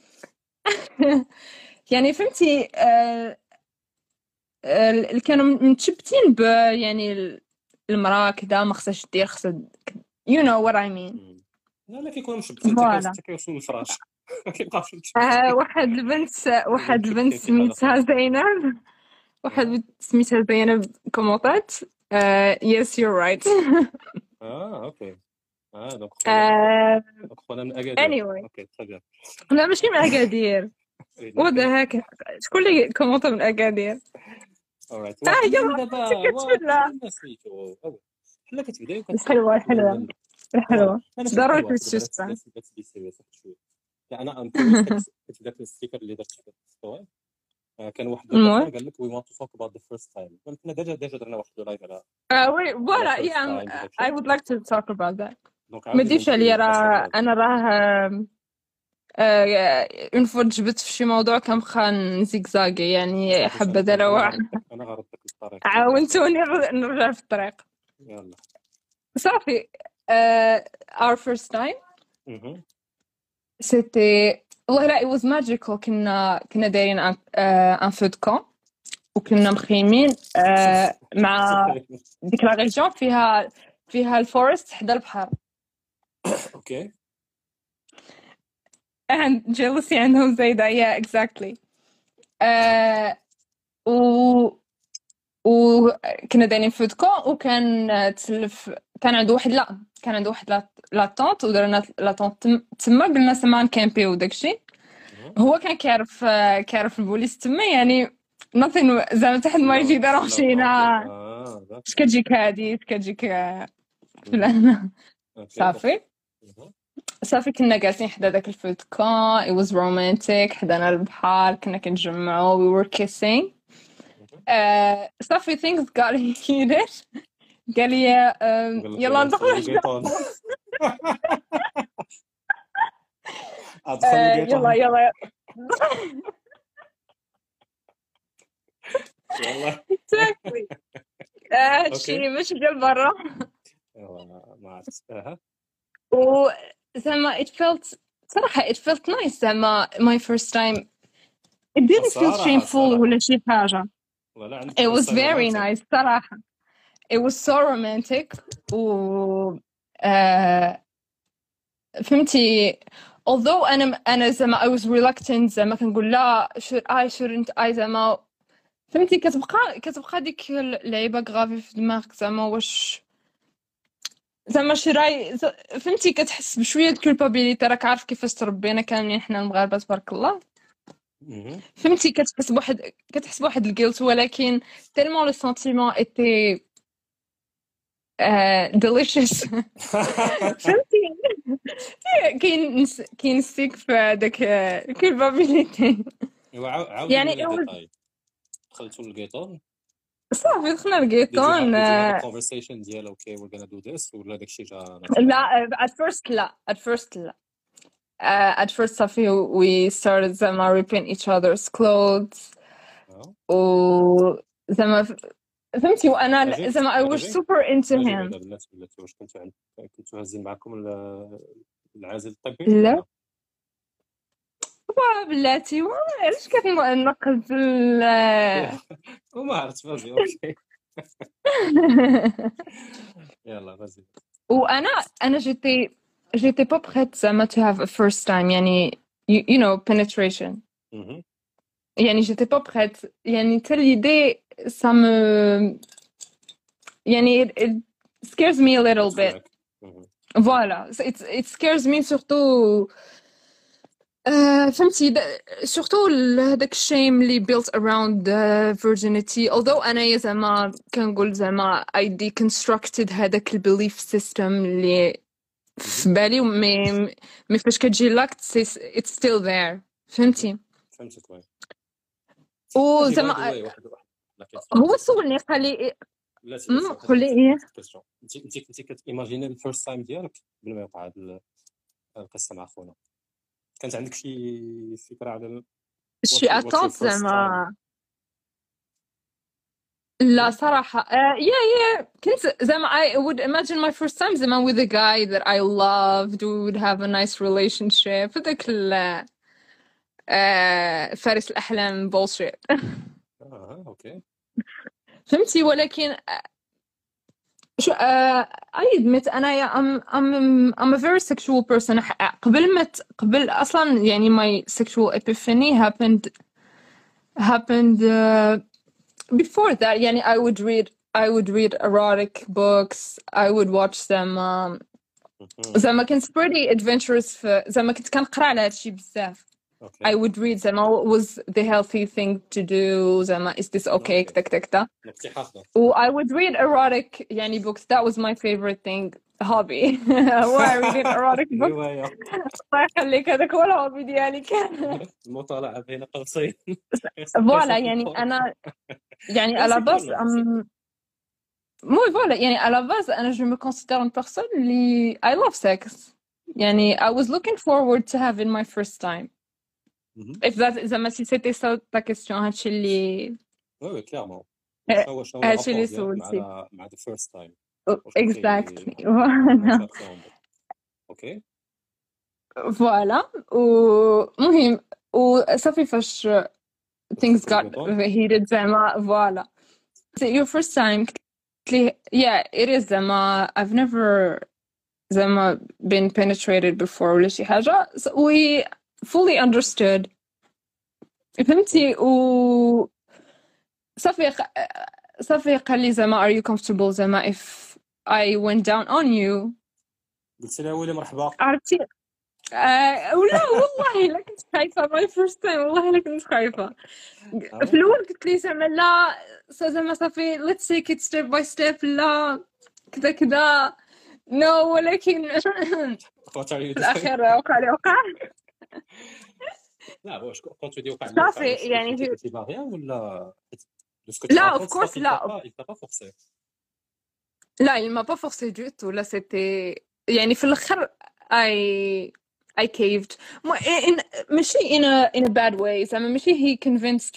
يعني فهمتي آه آه، اللي كانوا متشبتين ب يعني ال- المراه كذا ما خصهاش دير خصها you know what I mean. مم. لا لا كيكونوا مشبتين فوالا حتى كيوصلوا للفراش ما كيبقاوش مشبتين. آه واحد البنت واحد مشبتين البنت في حاجه سميتها اخرى. زينب واحد آه. البنت سميتها زينب كومونطات آه yes you're right. اه اوكي. اه دونك خونا آه دونك خونا من اكادير. anyway اوكي très bien. لا ماشي من اكادير ودا هكا شكون اللي كومونطا من اكادير alright اه وكملنا يلا دابا كتبدا وكملنا سميتو حنا كتبداو الحلوه الحلوه الحلوه ضروري كتبدا تستسمع شويه. لا انا ام كيوريوس كتبدا في الستيكر اللي درت في الستوري كان واحد المهم البارسون قال لك وي وانت تو توك اباوت ذا فيرست تايم كنا ديجا ديجا درنا واحد اللايف على آه وي فوالا first yeah time I would like to talk about that. دونك ما عاودي تديرش عليا ممكن راه نتفاصيل. انا راه اون فوا جبت في شي موضوع كنبقى نزيكزاغي يعني صافي، حبه أنا- دابا أنا واحد غردك- انا غردك الطريق. عاونتوني نر- نرجع في الطريق يلا. صافي. آه، our first time مهم. c'était والله لا it was magical. كنا كنا دايرين ان ان فو دو كون وكنا مخيمين آه، مع ديك لا ريجيون فيها فيها الفورست حدا البحر. اوكي and jealousy عندهم زايدة yeah exactly. آه، و وكنا دايرين في دكون وكان تسلف كان عنده واحد لا كان عنده واحد لا لا طونط ودرنا لا طونط تم- تما قلنا سما نكامبي وداكشي. هو كان كيعرف كيعرف البوليس تما يعني nothing زعما حتى حد ما يجي دار مشينا اه ذاك. اش كتجيك هادي اش كتجيك فلان. أوكي. صافي مهم. صافي كنا جالسين حدا داك الفود كون it was romantic حدانا البحر كنا كنتجمعوا we were kissing. آه، صافي things got heated. قال لي آه، قال لك يلا يلا ندخل ندخلوا القيطون. آه، ادخل يلا القيطون يلا يلا. exactly. آه، هادشي أوكي. ماشي ديال برا يلا ما عرفت. اها و زعما it felt صراحة it felt nice زعما my first time it didn't feel صراحة- shameful صراحة. ولا شي حاجة. ولا عندك it was قصة very romantic. nice صراحة. it was so romantic و آه فهمتي although انا انا زعما I was reluctant زعما كنقول لا should I shouldn't I زعما فهمتي كتبقى كتبقى ديك اللعيبه غافي في دماغك زعما واش زعما شي راي فهمتي كتحس بشويه د culpability راك عارف كيفاش تربينا كاملين حنا المغاربه تبارك الله فهمتي كتحس بواحد كتحس بواحد الجيلت ولكن tellement le sentiment était uh, delicious فهمتي كاين كاين ستيك في داك culpability يعني دخلتوا للجيتون صافي دخلنا للجيتون conversation ديال اوكي we're gonna do this ولا داكشي جا لا at first لا at first لا uh, at first صافي we started زعما ripping each other's clothes و زعما فهمتي وانا زعما I was super into him واش كنتوا كنتوا هازين معكم العازل الطبي لا بلاتي علاش كتنقل في وما عرفت فازي اوكي يلا فازي وانا انا جيتي جيتي با بريت زعما to have a first time يعني you, you know penetration يعني جيتي با بريت يعني حتى l'idée ça me يعني it, it scares me a little bit voilà it it scares me surtout Uh, فهمتي surtout هذاك الشيم اللي built around uh, virginity although أنا زعما كنقول زعما I deconstructed هذاك البيليف سيستم اللي في بالي مي مي فاش كتجي لاكت it's still there فهمتي فهمتك وين وزعما هو سولني قال لي قول لي ايه انت انت كنتي كتيماجيني الفيرست تايم ديالك قبل ما يوقع هذه القصه مع خونا كانت عندك شي فكره على شي اتونت زعما لا صراحه يا يا كنت زعما I would imagine my first time زعما with a guy that I loved we would have a nice relationship هذاك ال فارس الاحلام bullshit اه اوكي فهمتي ولكن شو I admit أنا I'm I'm I'm a very sexual person قبل ما قبل أصلاً يعني my sexual epiphany happened happened uh, before that يعني I would read I would read erotic books I would watch them um, زعما كنت pretty adventurous في زعما كنت كنقرا على هادشي بزاف Okay. I would read زعما what was the healthy thing to do زعما is this okay كذا كذا كذا و I would read erotic يعني books that was my favorite thing hobby why reading erotic books الله يخليك هذاك هو الهوبي ديالي كان المطالعة بين قوسين فوالا يعني أنا يعني على باس مو فوالا يعني على باس أنا je me considère une personne اللي I love sex يعني I was looking forward to having my first time if that زعما si c'était ça ta question هادشي اللي وي وي كلارمون هادشي اللي سولتي مع the first time exactly اوكي فوالا ومهم وصافي فاش things got heated زعما فوالا your first time yeah it is زعما I've never زعما been penetrated before ولا شي حاجة we fully understood فهمتي و صافي صافي قال لي زعما are you comfortable زعما if I went down on you قلت لها ويلي مرحبا عرفتي آه ولا والله لا كنت خايفة my first time والله لا كنت خايفة في الأول قلت لي زعما لا زعما صافي let's take it step by step لا كذا كذا no ولكن في الأخير وقع لي وقع لا واش كنت ودي وقع صافي يعني في باغيا ولا لا of course لا il t'a pas forcé لا il m'a pas forcé du tout là c'était يعني في الآخر I I caved in ماشي in a in a bad way زعما ماشي he convinced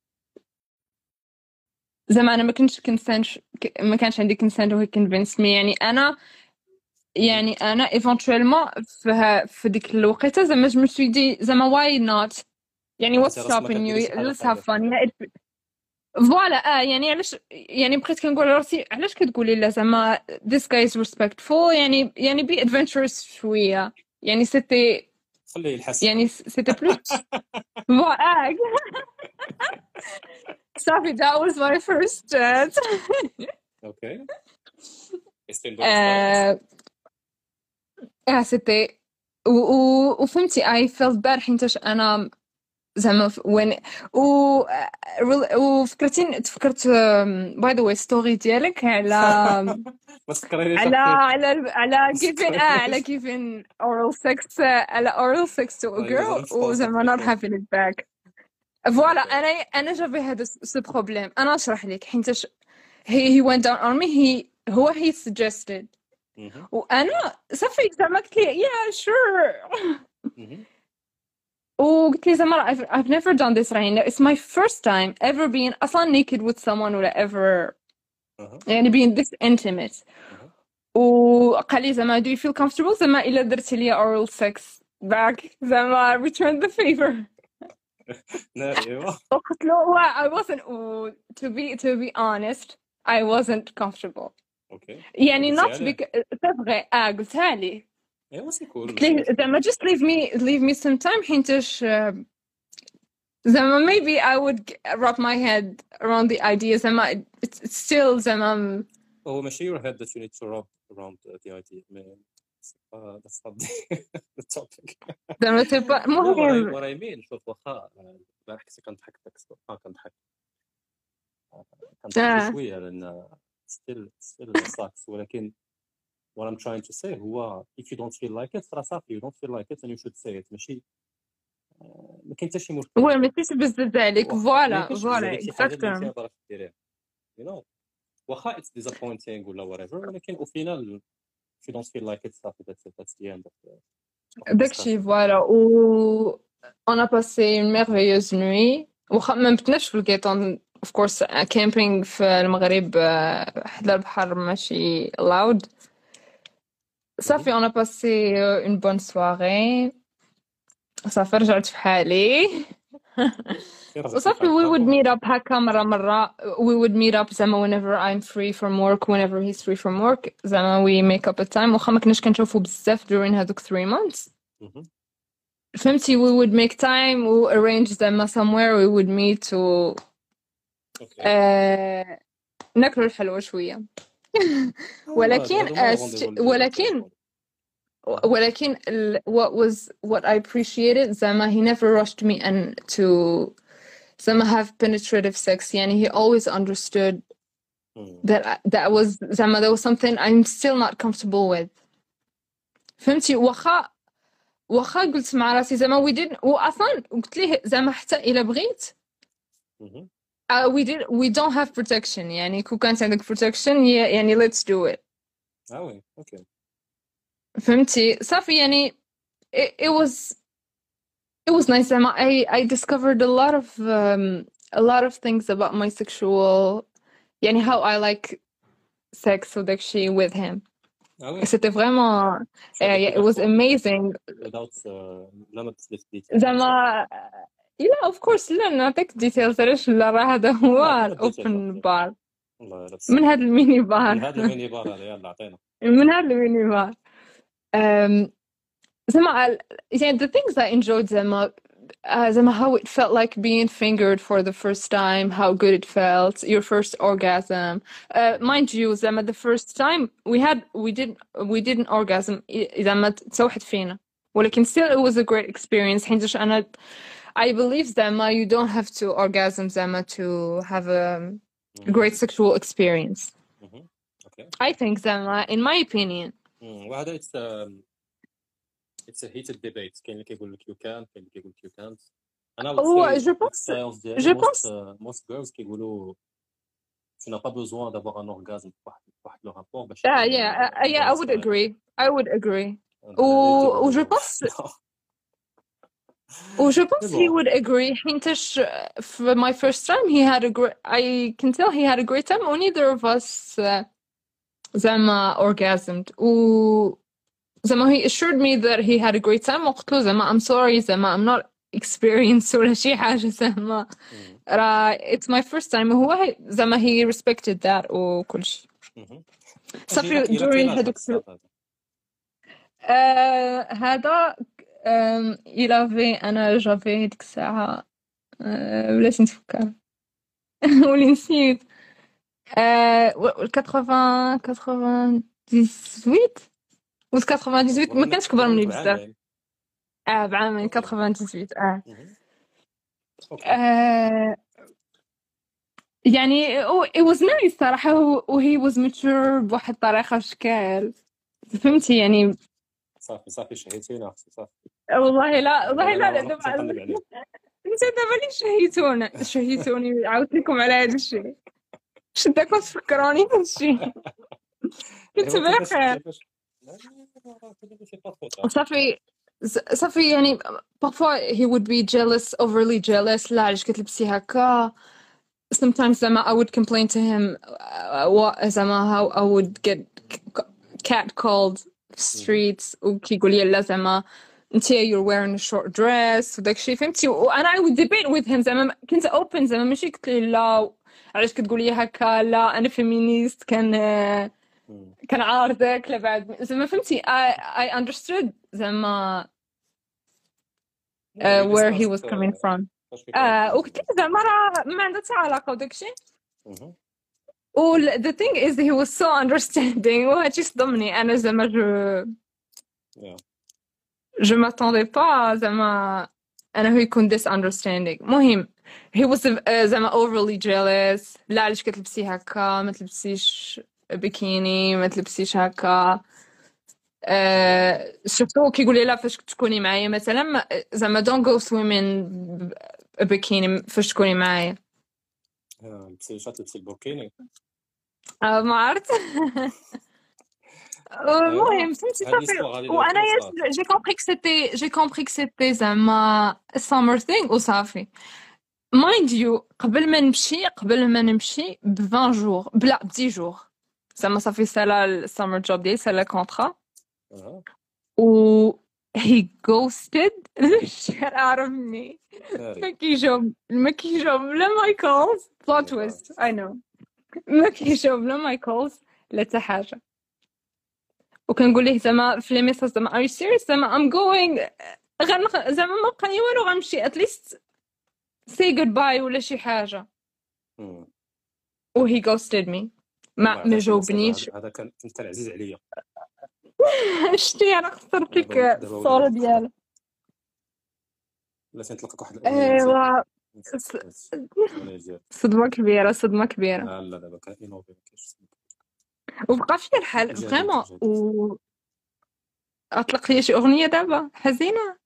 زعما أنا ما كنتش consent ما كانش عندي consent و he convinced me يعني أنا يعني أنا éventuellement في في ديك الوقيته زعما je me suis dit زعما why not يعني what's stopping you let's have fun فوالا اه يعني علاش يعني بقيت كنقول لراسي علاش كتقولي لا زعما this guy is respectful يعني يعني be adventurous شويه يعني سيتي خليه يلحس يعني سيتي بلوس فواك صافي that was my first chat. اوكي استين دور اه سيتي وفهمتي I felt bad حيتاش انا زعما وين و وفكرتين تفكرت باي ذا واي ستوري ديالك على ما تفكرينيش على على على كيفين اه على كيفين oral sex على oral sex to a girl وزعما not having it back. فوالا انا انا جافي هذا سو بروبليم. انا اشرح لك حيتاش he he went down on me he هو he suggested وانا صافي زعما قلت لي yeah sure وقلت لي زعما I've, I've never done this راهي it's my first time ever being اصلا naked with someone ولا ever يعني being this intimate. وقال لي زعما do you feel comfortable زعما الا درت لي oral sex back زعما return the favor. قلت له I wasn't to be to be honest I wasn't comfortable. اوكي يعني not because تبغي اه قلتها لي ايوا سي كول قلت لي زعما just leave me leave me some time حيتاش زعما maybe I would wrap my head around the idea زعما it's, it's still زعما هو ماشي your head that you need to wrap around the idea man that's not the topic زعما تبقى مهم what I mean شوف واخا البارح كنت كنضحك داك الصباح كنضحك كنضحك شويه لان still still sucks ولكن what I'm trying to say هو if you don't feel like it راه صافي you don't feel like it and you should say it ماشي ما كاين حتى شي مشكل هو ماشي بزز عليك فوالا فوالا اكزاكتلي you know واخا it's disappointing ولا whatever ولكن au final if you don't feel like it صافي that's it that's the end of the داكشي فوالا و on a passé une merveilleuse nuit واخا ما متناش في الكيطون of course camping في المغرب حدا البحر ماشي allowed. صافي on a passé une bonne soirée صافي رجعت في حالي وصافي we would meet up هكا مرة مرة we would meet up زعما whenever I'm free from work whenever he's free from work زعما we make up a time واخا ما كناش كنشوفو بزاف during هذوك three months فهمتي we would make time و arrange زعما somewhere we would meet و آه... ناكلوا الحلوى شوية ولكن ولكن ولكن what was what I appreciated زعما he never rushed me and to زعما have penetrative sex يعني he always understood that that was زعما that was something I'm still not comfortable with. فهمتي واخا واخا قلت مع راسي زعما we didn't واصلا قلت ليه زعما حتى إلا بغيت Uh, we did we don't have protection يعني كو كانت عندك protection يعني let's do it. اه وي اوكي فهمتي صافي يعني it, it was it was nice I I discovered a lot of um, a lot of things about my sexual يعني how I like sex وداكشي with him. C'était vraiment uh, it was amazing. without none of this detail زعما لا of course لا نعطيك details علاش لا راه هذا هو open bar من هذا الميني بار من هذا الميني بار هذا يلا عطينا من هذا الميني بار زعما يعني the things I enjoyed زعما زعما how it felt like being fingered for the first time how good it felt your first orgasm uh, mind you زعما the first time we had we did we did an orgasm زعما تسوحت فينا ولكن still it was a great experience حيتاش أنا I believe زعما you don't have to orgasm زعما to have a great sexual experience. Okay. I think زعما in my opinion. وهذا it's a it's a heated debate كاين اللي كيقول لك you can كاين اللي كيقول لك you can't. أنا oh, je pense je pense most girls كيقولوا tu n'as pas besoin d'avoir un orgasme pour واحد le rapport باش yeah yeah uh, yeah I would agree I would agree. و je pense Oh, je pense he would agree. حينتاش for my first time he had a great I can tell he had a great time and neither of us uh, زعما orgasmed. و زعما he assured me that he had a great time وقلت له زعما I'm sorry زعما I'm not experienced ولا شي حاجة زعما راه it's my first time هو زعما he respected that وكل شيء. صافي during هذوك آه هذا آم، إلا في أنا جافي ديك الساعة آه بلاتي نتفكر ولي نسيت آه و- ثمانين ثمانية وثمانين و ثمانية وثمانين ما كانش كبر مني بزاف. بعامين. اه بعامين أوكي. ثمانية وثمانين اه مهم. اوكي. آه، يعني هو- it was nice صراحة هو- و he was mature بواحد الطريقة شكال فهمتي يعني. صافي صافي شهيتينا اختي صافي. والله لا والله دابا لا انا لا نروح دابا نقلب عليه. انت دابا لي شهيتونا شهيتوني عاودت لكم على هذا الشيء شداكم تفكروني في الشيء كنت ايوا كيفاش بخير كيفاش لا لا لا لا كيفاش سي با فوت. صافي صافي يعني parfois he would be jealous overly jealous لا علاش كتلبسي هكا. Sometimes زعما I would complain to him uh, what زعما how I would get cat called في streets وكيقول لي لا زعما انت you're wearing a short dress وداك الشيء فهمتي. وانا I would debate with him زعما كنت open زعما ماشي قلت لي لا علاش كتقولي هكا لا انا فيمينيست كان كان عارضك لبعد زعما فهمتي. I I understood زعما uh, where he was coming from. اه وقلت له زعما راه ما عندها حتى علاقه وداك الشيء. و the thing is he was so understanding وهادشي صدمني انا زعما جو جو m'attendais pas زعما انا هو يكون this understanding. مهم he was uh, زعما overly jealous لا علاش كتلبسي هكا ما تلبسيش بيكيني ما تلبسيش هكا. uh, surtout كيقول لي لا فاش تكوني معايا مثلا زعما don't go swimming بيكيني فاش تكوني معايا. لبسي شات لبسي البوركيني آه ما عرفت. المهم فهمتي صافي وانا جي كومبري كو سيتي جي كومبري كو سيتي زعما سامر ثينغ وصافي. مايند يو قبل ما نمشي قبل ما نمشي ب عشرين جور بلا ب عشرة جور زعما صافي سالا السامر جوب ديالي سالا كونطرا و he ghosted the out of me. ما كيجاوب ما كيجاوب لا ماي كولز بلوت تويست I know ما كيجاوب لا ماي كولز لا حتى حاجه. وكنقول ليه زعما في لي ميساج زعما are you serious زعما I'm going غنخ... زعما ما بقاني والو غنمشي at least say goodbye ولا شي حاجه. و he ghosted me ما ما جاوبنيش. هذا كان كنت كان عزيز عليا. شتي انا خسرت لك الصوره ديالو. لا تنطلق واحد ايوا صدمه كبيره صدمه كبيره. لا لا دابا كان انوفي ما كاينش وبقى فيا الحال فريمون. و اطلق لي شي اغنيه دابا حزينه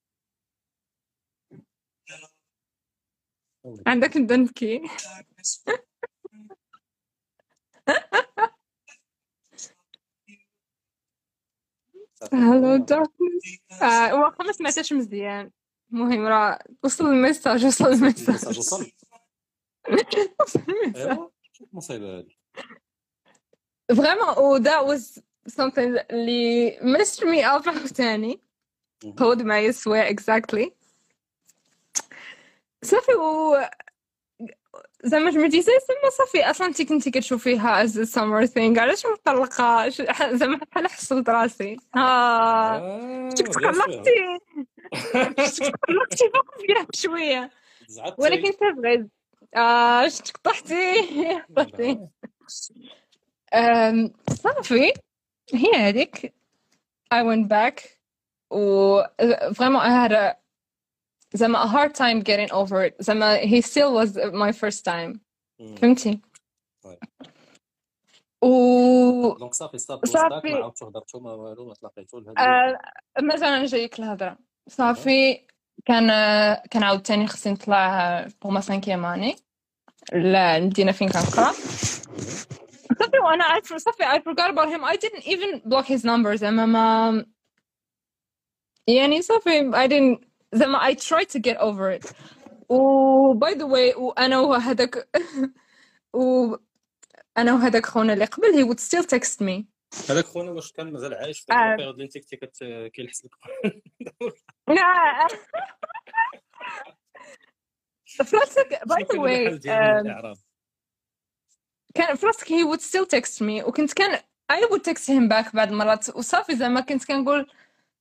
عندك ندنكي. هالو داركنس واخا ما سمعتش مزيان. المهم راه وصل الميساج وصل الميساج وصل وصل الميساج مصيبه هذه فريمون. و that was something اللي messed me up عاوتاني قود معايا السوايع exactly صافي. و زعما جمعتي سما صافي اصلا انت كنتي كتشوفيها as a summer thing علاش مطلقه زعما بحال حصلت راسي ها شتك تقلقتي شتك تقلقتي فوق فيها بشويه ولكن تبغي اه شتك طحتي طحتي. ام صافي هي هذيك I went back و vraiment I had a زعما a hard time getting over it زعما he still was my first time فهمتي. و دونك صافي صافي صافي ما عاودتو هضرتو ما والو ما تلاقيتو لهذا مازال جايك الهضره صافي. كان كان عاوتاني خصني نطلع بوغ ما سانكيام اني للمدينه فين كنقرا صافي. وانا I صافي I forgot about him I didn't even block his numbers زعما ما يعني صافي I didn't زعما I tried to get over it. و by the way وانا وهذاك و انا وهذاك خونا اللي قبل he would still text me. هذاك خونا واش كان مازال عايش في البيريود اللي انت كنتي كيلحس لك؟ لا فراسك by the way كان فراسك he would still text me وكنت كان I would text him back بعد مرات وصافي زعما كنت كنقول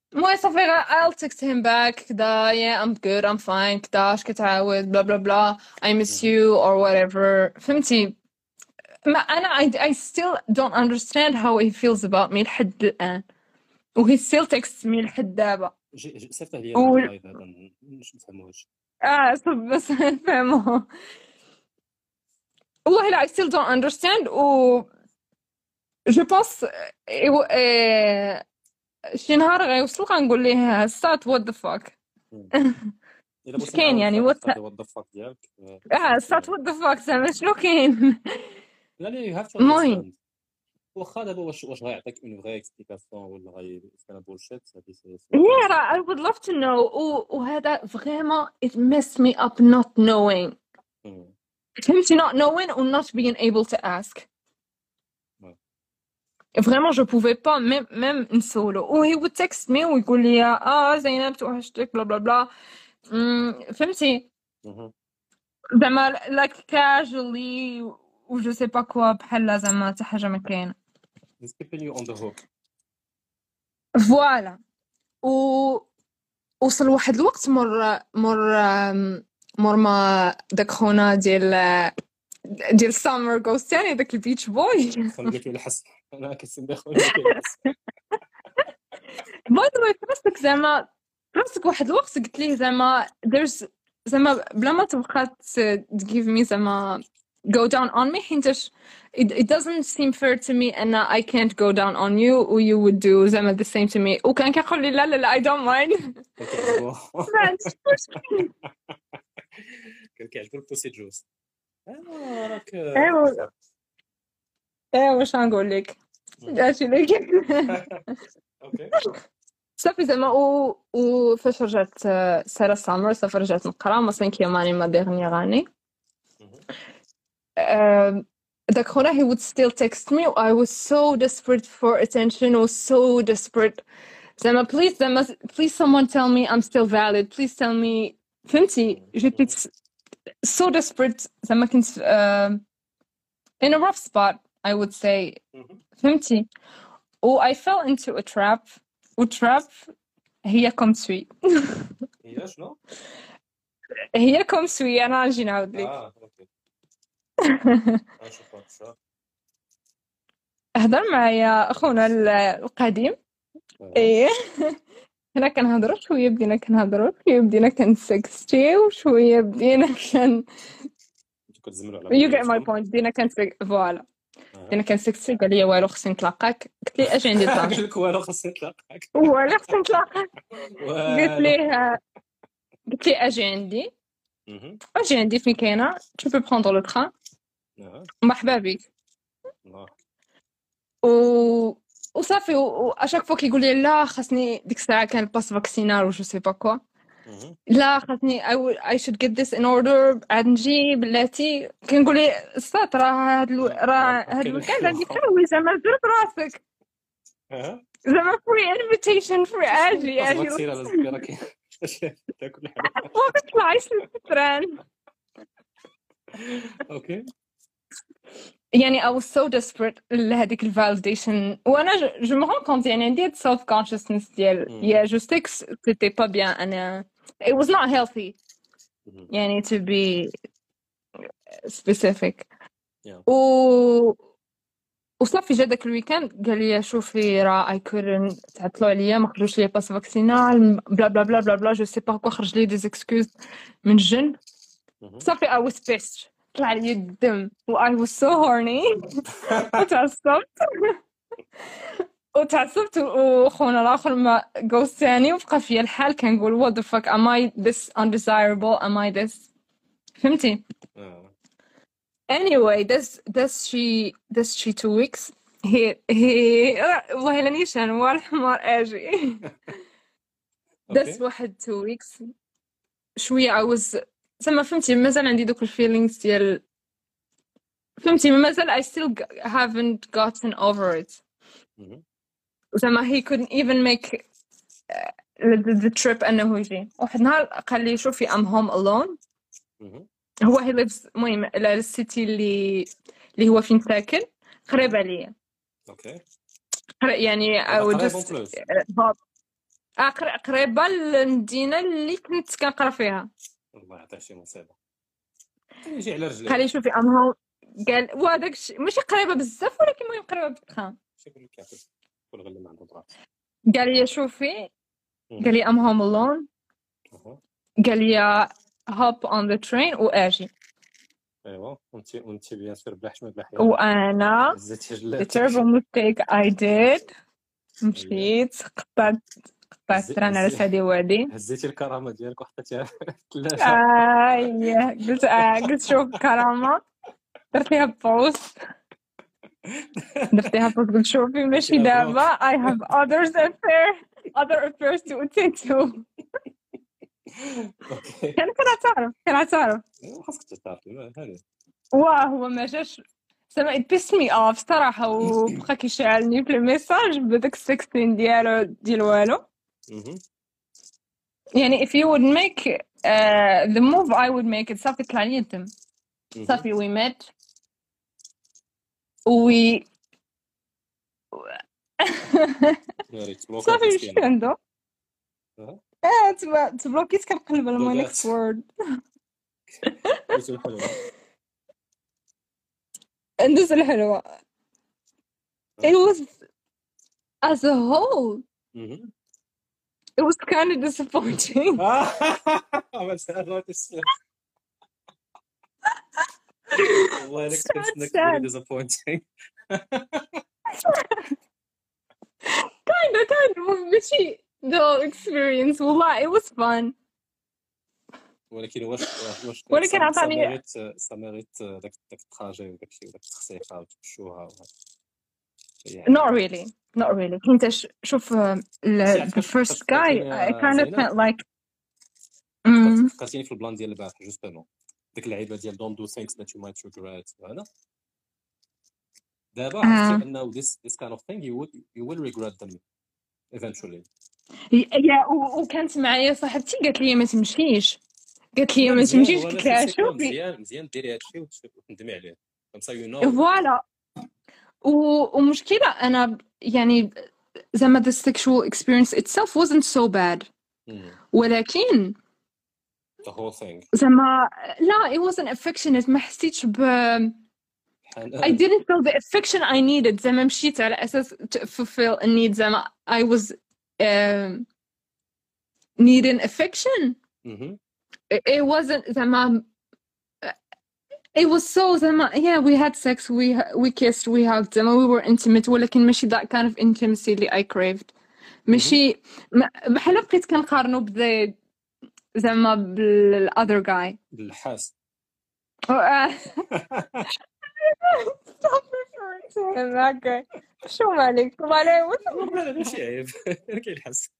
moi ça fait I'll text him back كدا yeah I'm good I'm fine كدا اش كتعاود blah blah blah I miss you or whatever فهمتي ما انا I, I still don't understand how he feels about me لحد الان و he still texts me لحد دابا جي جي- صيفط لي و- انا اللايف هذا مش نفهموش. اه صب بس فهمه والله لا I still don't understand و je pense إيه- إيه، شي نهار غيوصل غنقول ليه start what the fuck الا مش بغيتي كاين نعاود يعني هذا what وات ذا فاك ديالك آه، اه start صيفط لي. what the fuck زعما شنو كاين لا لا يو هاف تو المهم اندرستاند. واخا دابا واش واش غيعطيك اون فغي اكسبليكاسيون ولا غي كان بولشيت هادي سي سي yeah I would love to know و وهذا vraiment it messed me up not knowing مم. فهمتي not knowing و not being able to ask Ouais. vraiment je pouvais pas même même نسولو و he would text me ويقول لي اه زينب توحشتك بلا بلا بلا أمم، فهمتي مهم. زعما like casually و جو سي با كوا بحال زعما حتى حاجه ما كاينه He's keeping you on the hook. فوالا و وصل واحد الوقت مر مر آم، مر ما داك خونا ديال ديال سامر جوست يعني داك البيتش بوي خونا قلت لي الحس انا كنسمي خونا قلت لي الحس. باي ذا واي فراسك زعما فراسك واحد الوقت قلت ليه زعما there's زعما بلا ما تبقى تجيف مي زعما go down on me حيتاش it, it doesn't seem fair to me and I can't go down on you or you would do زعما the same to me وكان كيقول لي لا لا لا I don't mind كان كيعجبو ما عنديش مشكل كان كيعجبو البوسي جوز. اه راك ايوا ايوا واش غنقول لك جاتي لك اوكي. صافي زعما و وفاش رجعت آه، ساره سامر صافي رجعت نقرا ما cinquième année ما dernière année مهم. um, داك خونا he would still text me I was so desperate for attention was so desperate زعما please زعما please someone tell me I'm still valid please tell me فهمتي j'étais so desperate زعما كنت uh, in a rough spot I would say مهم. فهمتي و I fell into a trap و trap هي كوم سوي هي شنو؟ هي كوم سوي انا غنجي نعاود لك اه اوكي غنشوف هاد هضر معايا اخونا ال- القديم الشهر. ايه حنا كنهضروا شويه بدينا كنهضروا شويه بدينا كنسكستيو شويه بدينا كن انتو كتزمروا على you get my بعضياتكم. point بدينا كنسك فوالا آه. بدينا كنسكستيو قال لي والو خصني نتلاقاك قلت ليه اجي عندي قلت طاش لك والو خاصني نتلاقاك. والو خصني نتلاقاك قلت والو. ليه قلت ليه اجي عندي مهم. اجي عندي فين كاينه tu peux prendre le train آه. مرحبا بك الله. و وصافي واشاك فوا كيقول لي لا خاصني ديك الساعه كان الباس فاكسينال و جو سي با كوا مهم. لا خاصني I, would, I should get this in order عاد نجي بلاتي كنقول لي الساط راه هاد الو... راه هاد الويكاند عندي حلوي زعما جرب راسك آه. زعما free invitation free اجي خاص اجي تصير على زكي راكي تاكل حاجه. وقت عايش الفتران اوكي. يعني I was so desperate لهذيك الفاليديشن وانا je, je me rends compte يعني عندي هاد self consciousness ديال مم. yeah je sais que c'était pas bien انا it was not healthy مهم. يعني to be specific Yeah. و وصافي جا داك الويكاند قال لي شوفي راه اي كورن تعطلوا عليا ما خرجوش لي باس فاكسينال بلا بلا بلا بلا بلا جو سي با كوا خرج لي دي زيكسكوز من الجن مهم. صافي اي واز بيست طلع لي الدم و اي واز سو هورني وتعصبت وتعصبت وخونا الاخر ما غوستاني وبقى فيا الحال كنقول what the fuck am I this undesirable am I this فهمتي آه. anyway this this she this she two weeks he he والله لا نيشان هو الحمار اجي this اوكي. واحد two weeks شويه I was زعما فهمتي مازال عندي دوك الفيلينغز ديال فهمتي مازال I still g- haven't gotten over it مهم. زعما he couldn't even make uh, the, the trip انه يجي واحد النهار قال لي شوفي I'm home alone مهم. هو he lives المهم السيتي اللي اللي هو فين ساكن قريب عليا اوكي. قريب- يعني I هذا would قريب just اون بلوس. uh, hop اقرا قريبه للمدينه اللي كنت كنقرا فيها. الله يعطيه شي مصيبه يجي على رجليه. قال لي شوفي ام هوم، قال وهذاك الشيء ماشي قريبه بزاف ولكن المهم قريبه بالتخام. شي يقول لك يعطيك كل غير ما عنده ضرر. قال لي شوفي، قال لي ام هوم alone، أها. قال لي hop on the train واجي. ايوا وانت وانت بيان سور بلاحش ما بلاحش وانا هزيتي the جلاتك. terrible mistake I did، مشيت قطعت قطعت زي- التران على زي- سعدي وادي. هزيتي الكرامه ديالك وحطيتيها في الثلاجه. اي قلت آه قلت شوف كرامه، درت ليها بوست درت ليها بوست قلت شوفي ماشي دابا I have others affair other affairs to attend to. اوكي كان كنعترف كنعترف ايوا خاصك تعرفي هذا. واه هو ما جاش سما it pissed me off صراحه، وبقى كيشعلني في الميساج بداك السكستين ديالو ديال والو. اها يعني if you would make uh, the move I would make it صافي طلع لي الدم صافي we met وي صافي شي عنده أه. اه تبا تبلوكيت كنقلب على my بلوكات. next word ندوز الحلوة. it was as a whole اها it was kind of disappointing. بس هذا السؤال والله لك كنت sad. very disappointing. kind of kind of ماشي the whole experience والله it was fun. ولكن واش واش ولكن عطاني- ساميريت ساميريت داك داك التراجي وداك الشيء وداك التخسيقه وتمشوها يعني not really not really كنتش شوف uh, ال- the first guy I kind of felt like mm, فكرتيني في البلان ديال البارح جوستومون ديك اللعيبه ديال don't do things that you might regret. هذا دابا عرفتي انه this this kind of thing you will you will regret them eventually. يا و- وكانت معايا صاحبتي قالت لي ما تمشيش قالت لي ما تمشيش قلت لها شوفي مزيان مزيان ديري هادشي وتندمي عليه كمسا يو نو. فوالا و- ومشكلة أنا يعني زعما the sexual experience itself wasn't so bad ولكن the whole thing زعما لا it wasn't affectionate ما حسيتش ب I didn't feel the affection I needed. زعما مشيت على أساس to fulfill a need زعما I was um, needing affection. Mhm. It, it wasn't زعما it was so زعما yeah we had sex we we kissed we hugged زعما we were intimate ولكن ماشي that kind of intimacy اللي I craved. ماشي م- بحال بقيت كنقارنو بذا زعما بال other guy. بالحاس. Stop referring to him that guy. شو مالك؟ مالي لا ماشي عيب كينحس.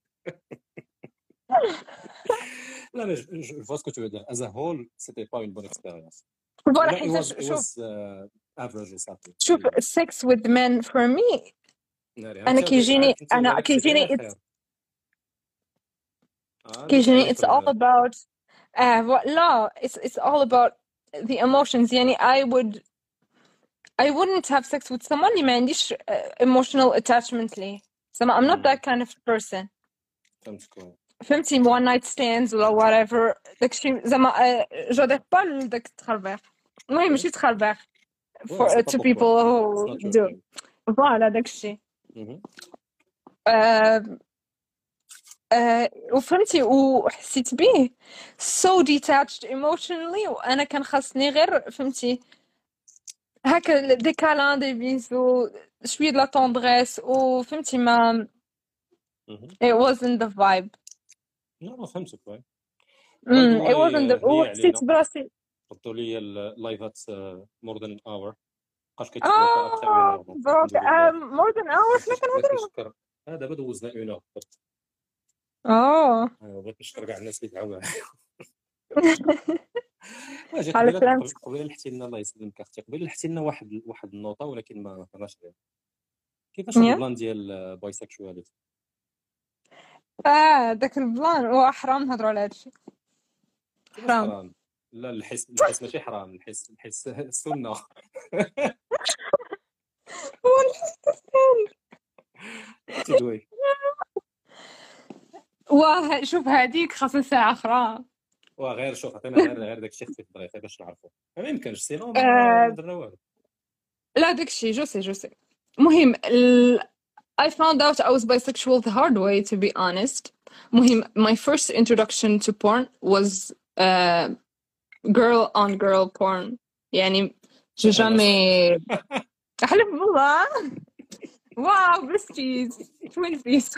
لا لا je vois ce que tu veux dire. As a whole, c'était pas une bonne expérience. فوالا It was, حيت it شوف was uh, average وصافي. شوف sex with men for me ناري. أنا كيجيني أنا كيجيني it's كيجيني it's all about آه و- لا it's it's all about the emotions يعني I would I wouldn't have sex with someone اللي ما عنديش uh, emotional attachment ليه. زعما I'm not that kind of person. فهمتك. فهمتي one night stands ولا whatever داكشي زعما جو دير با لداك التخربيق. المهم ماشي تخربيق for Ouais, c'est to pas people pourquoi. who It's not your do thing. فوالا داكشي. Mhm. آه آه وفهمتي وحسيت بيه so detached emotionally وأنا كان خاصني غير فهمتي هكا دي كالان دي بيزو شوية لا طوندغيس وفهمتي ما Mhm. it wasn't the vibe. لا ما فهمتك واي. امم برضو it wasn't the هي وحسيت علينا. براسي ردوا لي اللايفات more than an hour. بقاش كيتبلوكا اه اكثر من اون هور. بروك آه more than hour حنا كنهضروا. نشكر هذا دابا دوزنا اون هور. اه بغيت نشكر كاع الناس اللي دعاو معايا. على قبيله فهمت. قبيله لحتي لنا الله يسلمك اختي قبيله لحتي لنا واحد واحد النوطه ولكن ما فهمناش عليها. كيفاش Yeah. البلان ديال باي سيكشواليتي؟ اه داك البلان هو حرام نهضروا على هادشي. حرام. حرام. لا الحس الحس ماشي حرام الحس الحس السنه. هو الحس تدوي واه شوف هذيك خاصها ساعة أخرى. وغير شوف عطينا غير غير داكشي خفيف بغيت باش نعرفو ما يمكنش سينو ما آه، ما درنا والو. لا داكشي جو سي جو سي مهم ال... I found out I was bisexual the hard way, to be honest. مهم my first introduction to porn was uh, girl on girl porn. يعني جو جامي أحلف بالله. واو بستيز توينزيز.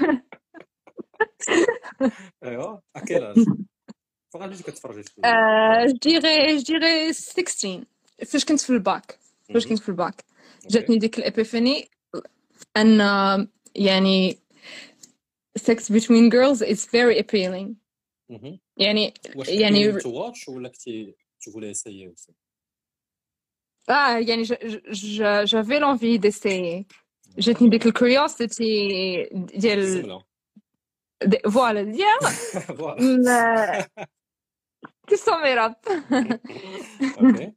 ايوا اكيلاج فقط بديتي كتفرجي في جو ديغي جو ديغي ستاشر فاش كنت في الباك. فاش كنت في الباك جاتني ديك الابيفاني ان يعني sex between girls is very appealing. مهم. يعني واش يعني كنتي تواتش ولا كنتي تقولي سيي وسي اه يعني j'avais l'envie d'essayer. جاتني ديك الكوريوسيتي ديال الزمله دي- فوالا ديال فوالا to sum it up. اوكي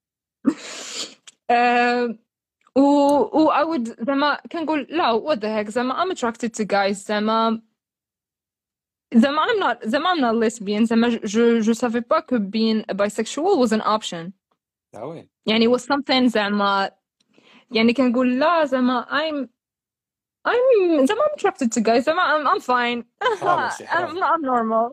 آه، و و I would زعما كنقول لا what the heck زعما I'm attracted to guys زعما زعما I'm not زعما I'm not lesbian زعما je je savais pas que being a bisexual was an option. اه وين يعني was something زعما يعني كنقول لا زعما I'm I'm زعما I'm attracted to guys زعما I'm I'm fine. حرام هادشي I'm حرام I'm normal.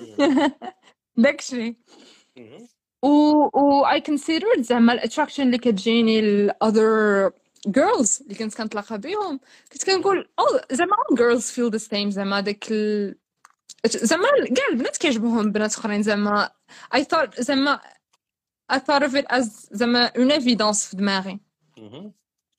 داكشي مهم. و و I considered زعما الاتراكشن اللي كتجيني ل other girls اللي كنت كنتلاقى بيهم كنت كنقول oh زعما all girls feel the same زعما داك ال... زعما كاع البنات كيعجبوهم بنات اخرين زعما I thought زعما I thought of it as زعما une évidence في دماغي مهم.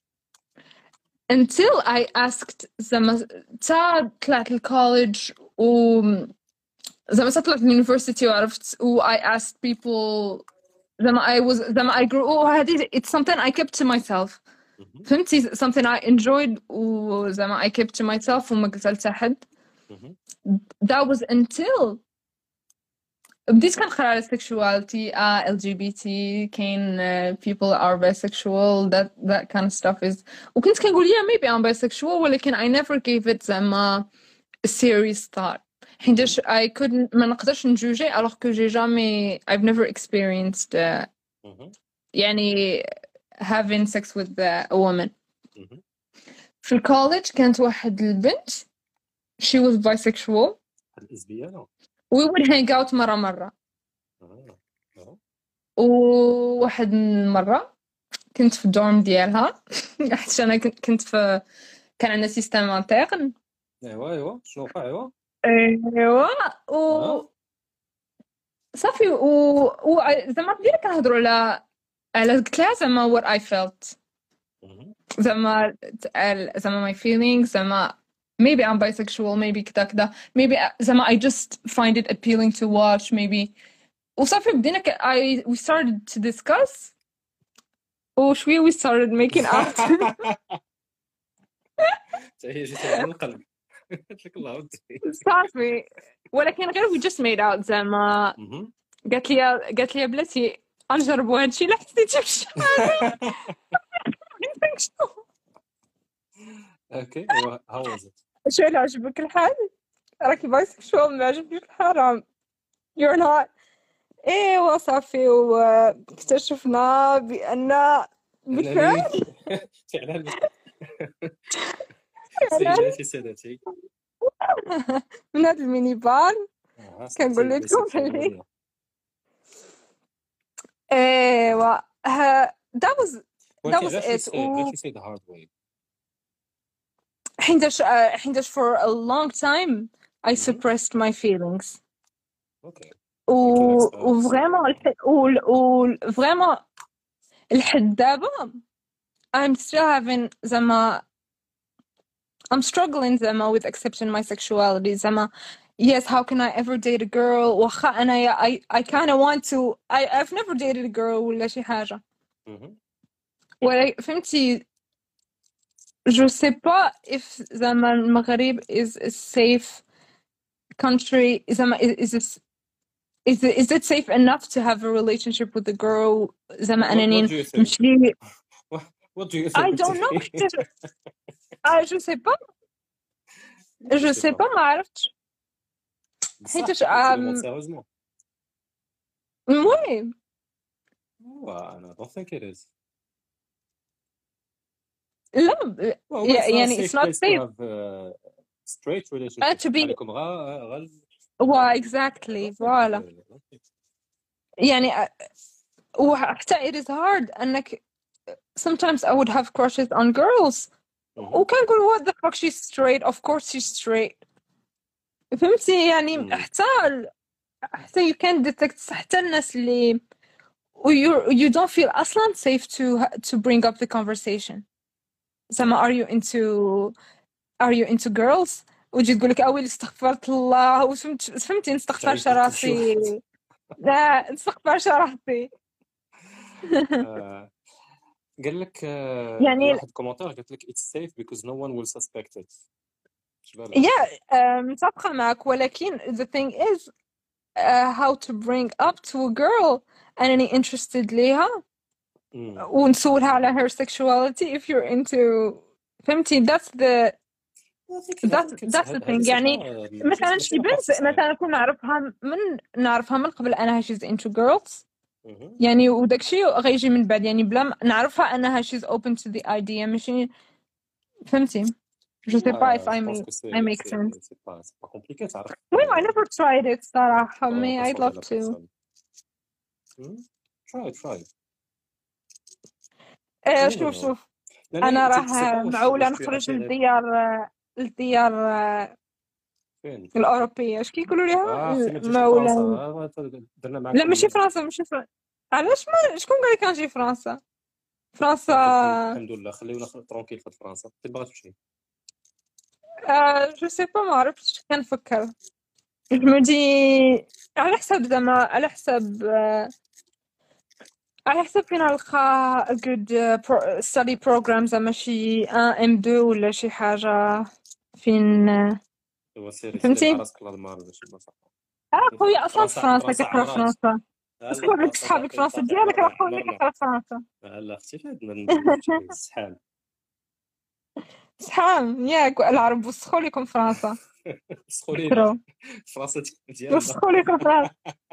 until I asked زعما تا طلعت الكوليج و زعما تا طلعت اليونيفرسيتي وعرفت و I asked people زعما I was زعما I grew oh هذه it's something I kept to myself. مهم. فهمتي something I enjoyed وزعما I kept to myself وما قلت لحتى حد. مهم. that was until بديت كنقرا على sexuality uh, L G B T كاين uh, people are bisexual that that kind of stuff is وكنت كنقول yeah maybe I'm bisexual ولكن I never gave it زعما a serious thought حيناش I couldn't ما نقدرش نجوجي alors que j'ai jamais I've never experienced uh, مهم. يعني having sex with uh, a woman. مهم. في الكوليج كانت واحد البنت she was bisexual هاد الازبيانه we would hang out مرة مرة اه اه وواحد المرة كنت في الدورم ديالها حيت أنا كنت كنت في كان عندنا سيستم انترن ايوا ايوا شنو وقع ايوا ايوا و اه صافي و و زعما بدينا كنهضروا على على قلت لها زعما what I felt مهم. زعما ال- زعما my feelings زعما maybe I'm bisexual maybe كذا كذا maybe زعما I just find it appealing to watch maybe وصافي بدينا ك... I we started to discuss وشوي we started making out. حتى هي جيت على القلب قلت لك الله ودي صافي ولكن غير we just made out زعما مهم. قالت لي قالت لي بلاتي نجربوا هادشي لا حسيتي بشي حاجه. اوكي ايوا هاو واز ات شو اللي عجبك الحال راكي بايسكشوال ما عجبنيش الحرام you're not ايوا صافي واكتشفنا بان بالفعل فعلا سيداتي سادتي من هذا الميني بار آه، كنقول سيداتي لكم بسيطة اللي والله. ايوا ها- that was وانت that was غير it شي و غير شي the hard way حيناش آه، حيناش for a long time I مهم. suppressed my feelings اوكي و little exposed وفريمون و و فريمون لحد دابا I'm still having زعما I'm struggling زعما with accepting my sexuality زعما yes how can I ever date a girl واخا أنا I I kind of want to I I've never dated a girl ولا شي حاجة مهم. ولا فهمتي je sais pas if زعما المغرب is a safe country زعما is is this is it, is it safe enough to have a relationship with a girl زعما what, أنني what do you think نمشي what, what do you think I don't know بالتحديد؟ ah je sais pas Je je sais sais pas. pas ما عرفتش بصح حيتاش tu le montres um, sérieusement. المهم Well, I don't think it is. لا ب- Well, يا- it's not a يعني it's safe not place to safe have uh, straight uh, relationships. to be عليكم غا غا well, I exactly don't think فوالا uh, I don't think- يعني uh, وحتى it is hard انك sometimes I would have crushes on girls Mhm. وكنقول what the fuck she's straight of course she's straight فهمتي يعني Mm. حتى حتى you can't detect حتى الناس اللي you you don't feel أصلا safe to to bring up the conversation زعما are you into are you into girls وتجي تقول لك اويلي استغفرت الله وفهمت فهمتي نستغفرش تعيط لك راسي شي واحد. لا نستغفرش راسي آه، قال لك آه، يعني واحد كومنتار قالت لك it's safe because no one will suspect it. اش بالك؟ yeah آه، متفقة معك ولكن the thing is uh, how to bring up to a girl أنني interested ليها Mm. ونسولها على her sexuality if you're into فهمتي that's the I think that's I think it's that's the هاد- thing هادي يعني صراحة ماشي مثلا ماشي شي لا بنت صعيب. مثلا كون نعرفها من نعرفها من قبل أنها she's into girls Mhm. يعني وداكشي غيجي من بعد يعني بلا ما نعرفها أنها she's open to the idea ماشي فهمتي je sais pas Ah, if je I pense make que I c'est make c'est sense c'est pas c'est pas compliqué تعرف well I euh, never tried it صراحة comment mais I'd persuader love la to personne. Hmm? Try try. آه، No no شوف no. شوف لأن أنا tu راه sais pas واش معولة واش tu es نخرج attiré للديار للديار فين. الأوروبية اش كيقولوا ليها اه اختي ما تجيش معولة لفرنسا آه، درنا لا معكم ماشي فرنسا ماشي فرنسا علاش ما شكون قال لك غنجي فرنسا فرنسا الحمد الحمد لله خليونا ترونكيل في فرنسا فين باغا تمشي. آه جو سي با ما عرفتش كنفكر جمدي على حسب زعما على حسب آه، على حسب فين نلقى a good uh, pro- study program زعما شي واحد ام اثنين ولا شي حاجة فين آه، ايوا سيري سيري فهمتي مع راسك لالمان ولا شي بلاصه. اه خويا اصلا في فرنسا فرنسا فرنسا كتقرا عمرات. فرنسا لا اصحاب لك فرنسا صحابك باقي فرنسا باقي ديالك راه عمرنا خويا عمرنا. كتقرا فرنسا لا اختي فين ندير السحاب. شحال ياك العرب وسخوا لكم فرنسا سخولينا فكروا فرنسا ديالنا. وسخوا لكم فرنسا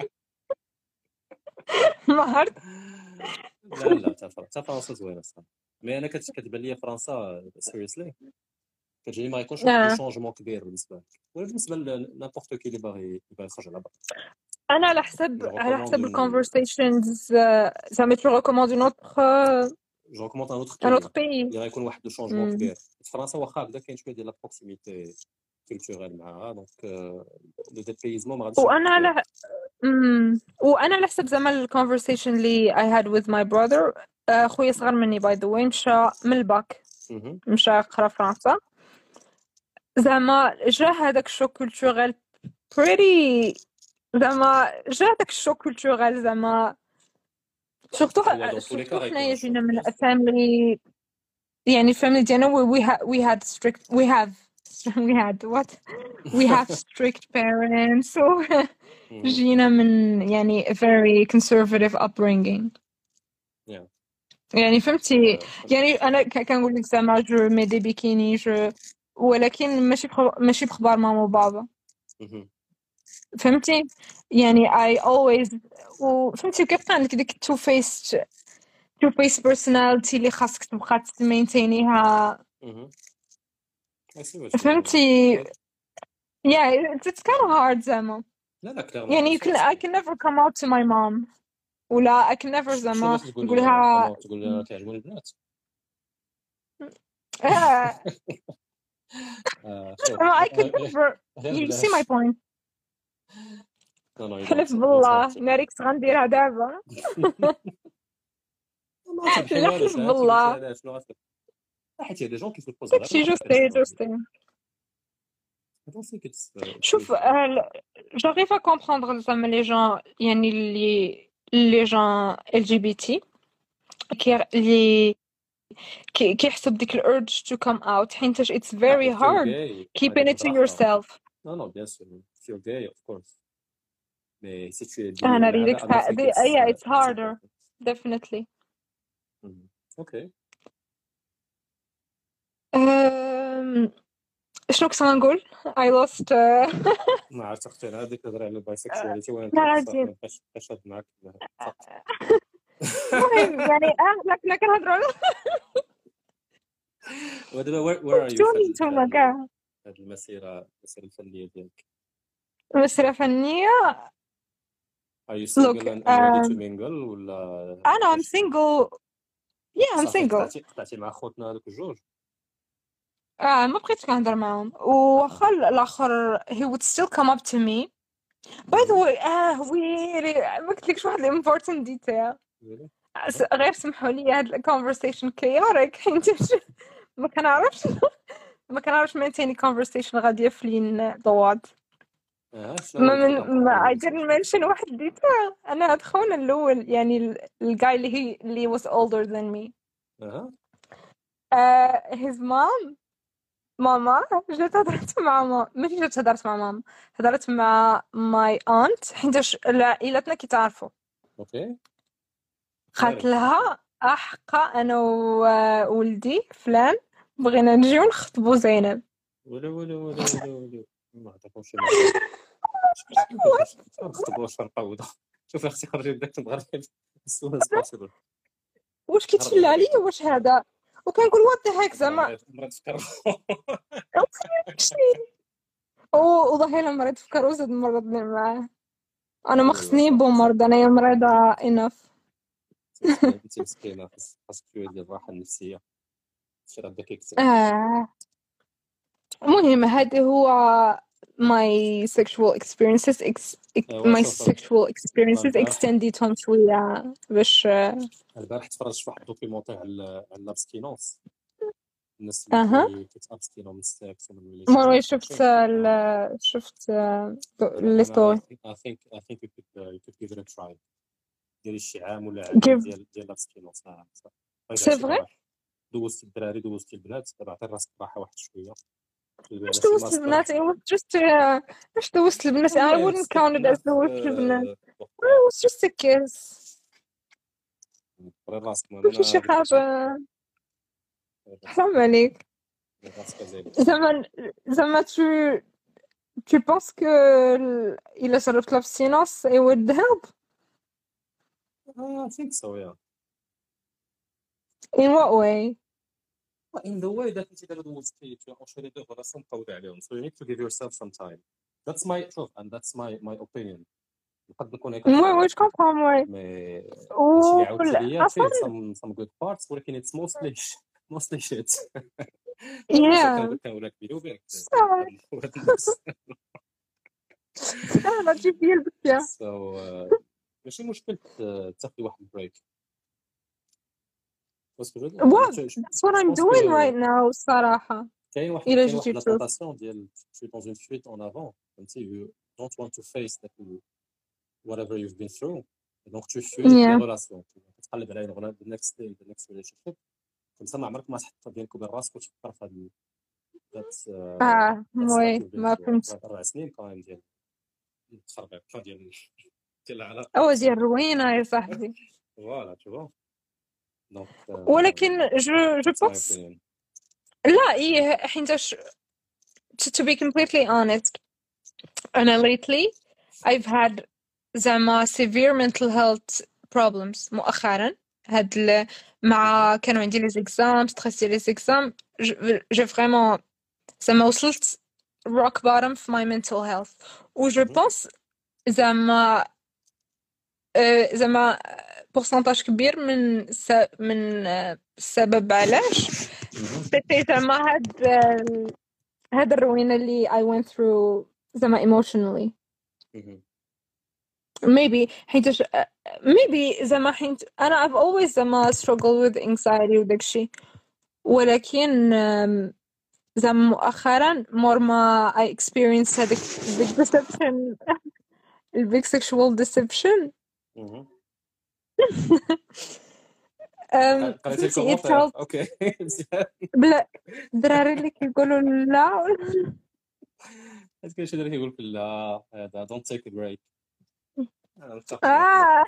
ما عرفت لا لا تا فرنسا تا فرنسا زوينه صراحه. مي انا كت- كتبان لي فرنسا سيريسلي كتجيني ما يكونش واحد آه. الشونجمون كبير بالنسبه لك ولا بالنسبه لنابورت كي اللي باغي باغي يخرج على برا. انا على حسب جو على حسب ريكوموند الكونفرسيشنز زعما تو ريكوموند اون اوتر جو ريكوموند ان اوتر ان اوتر بيي بي اللي غيكون واحد الشونجمون كبير. في فرنسا واخا هكذا كاين شويه ديال لا بروكسيميتي كولتوريل معاها دونك لو ديبيزمون ما غاديش وانا يكون كبير. على امم وانا على حسب زعما الكونفرسيشن اللي I had with my brother آه، خويا صغر مني باي ذا واي مشى من الباك مهم. مشى يقرا فرنسا زعما جا هذاك الشوك كولتوريل بريتي زعما جا هذاك الشوك كولتوريل زعما سورتو هو دون tous les cas سورتو غيكون حنايا ان شوك جينا من بيان سور. فاميلي يعني الفاميلي ديالنا we, we, ha- we had strict we have we had what we have strict parents so مهم. جينا من يعني a very conservative upbringing Yeah. يعني فهمتي آه، يعني انا ك- كنقول لك زعما جو مي دي بيكيني جو ولكن ماشي بخ... ماشي بخبار ماما وبابا مهم. فهمتي يعني I always وفهمتي كيبقى عندك ديك two faced two faced personality اللي خاصك تبقى تمينتينيها مهم. I see what you mean. فهمتي Yeah. yeah it's, it's kind of hard زعما لا لا كلارمون يعني you can I can never come out to my mom ولا I can never شنو زعما باش تقول نقول لها لها كما تقول لها كيعجبوني البنات. آه، آه، شوف I can غير never غير you see my بلاش. point No no you don't حلف you don't بالله have to. ناريكس غنديرها دابا ما تربحي لا والو حلف ساعات بالله قلتي انا شنو غتفك. حيت هي دي جون كيف البوز غير داكشي جو واحد سي كيرسل جو عليهم. سي I don't think it's uh, it's شوف usual. آه، j'arrive à comprendre زعما لي جون يعني اللي لي جون ال جي بي تي كي اللي كي كيحسوا بديك الurge to come out حيتاش it's Ah, very if you're hard gay keeping هذه it to هضرة أخرى. yourself No no bien sûr if you're gay of course. Mais si tu es gay انا ولا ريدك هذا I don't think دي it's yeah uh, it's it's harder important. definitely Mhm. Okay. um, شنو كنت غنقول I lost uh, ما عرفت اختي انا هذيك تهضر على البايسكشواليتي وانا لا صافي عادي ما بقاش بقاش هاد معاك فقط. المهم يعني اه لا كنا كنهضروا على ودابا where, where are you شنو في هاد نتوما هاد كاع هاد المسيره المسيره الفنيه ديالك؟ مسيرة فنية. are you single look and, and ready to um, mingle ولا انا I'm باش single yeah I'm صافي single قطعتي قطعتي مع خوتنا هذوك الجوج؟ اه ما بقيتش كنهضر معاهم واخا الاخر he would still come up to me by the way اه ويلي ما قلتلكش واحد important detail really؟ س- غير سمحوا لي هاد ال conversation chaotic حيت ما كنعرفش ما كنعرفش maintain conversation غادية فلين دواد اه شنو ما هو من الكلام ما I ديال didn't mention واحد detail. انا هاد خونا الاول يعني ال- الجاي اللي هي اللي was older than me اها uh, his mom ماما جات هضرت مع ماما ماشي جات هضرت مع ماما هضرت مع my aunt حيتاش عائلتنا كيتعرفوا اوكي قالت لها احقا انا وولدي فلان بغينا نجيو نخطبوا زينب ولا ولا ولا ولا ولا ما عطاكمش شي مشكل نخطبوا شرقه ودا شوف اختي خرجي بداك تبغى as soon as possible واش كيتفلى عليا واش هذا وكنقول وات ذا هيك زعما مريض فكر او وظهير مريض فكر وزاد مرضني معاه انا ما خصني بومرض انا مريضه انف انت مسكينه خاصك شويه ديال الراحه النفسيه شرا بداك يكتب اه المهم هذا هو my sexual experiences ex... my sexual experiences extendedهم شويه باش البارح تفرجت في واحد الدوكيومونتير على على الابسكينونس الناس اها اللي كيتابسكينو من السكس ومن اللي مرة شفت ال... شفت لي ستوري I think I think you could uh, you could give it a try ديري شي عام ولا عامين ديال ديال الابسكينونس سي فري دوزتي الدراري دوزتي البنات دابا عطي راسك راحه واحد شويه واش دوزت البنات it was just واش دوزت البنات I wouldn't count it as دوزت البنات it was just a kiss قري راسك ماشي شي حاجه حرام عليك زعما زعما tu tu penses que il a جربت l'abstinence it would help I think so yeah in what way in the way that انت دابا دوزتي اونشيري دو راسهم مقود عليهم so you need to give yourself some time that's my truth and that's my my opinion نقد نكون هيك واش كنفهم واي مي هادشي اللي عاودتي ليا فيه some some good parts ولكن it's mostly mostly shit yeah كنقولك بيني وبينك انا تجيب لي البكيه so ماشي مشكل تاخدي واحد البريك What? That's what I'm doing right now الصراحة. كاين واحد كاين واحد النوتاسيون ديال tu es dans une fuite en avant فهمتي you don't want to face that you, whatever you've been through donc tu fuis les relations كتقلب على the next day the next relationship كنت ما عمرك ما تحط بينك وبين راسك وتفكر في هذا ذات اه وي ما فهمت أربع سنين كان ديال التخربيق ديال ديال العلاقة او ديال الروينة يا صاحبي فوالا tu vois donc ولكن جو جو بونس لا ايه حيتاش to be completely honest أنا lately I've had زعما severe mental health problems مؤخرا هاد ال... مع كانوا عندي لي زيكزام ستريس ديال لي زيكزام جو فريمون زعما وصلت rock bottom في my mental health و جو بونس زعما زعما بورسنتاج كبير من س... من السبب علاش سيتي زعما هاد هاد الروينة اللي I went through زعما emotionally maybe حيتاش maybe زعما حيت أنا I've always زعما struggle with anxiety وداكشي ولكن زعما مؤخرا more ما I experienced هاديك big deception big sexual deception قريتي الكومنتير اوكي بلا الدراري اللي كيقولوا لا حيت كاين شي دراري كيقول لك لا هذا دونت تيك ا بريك اه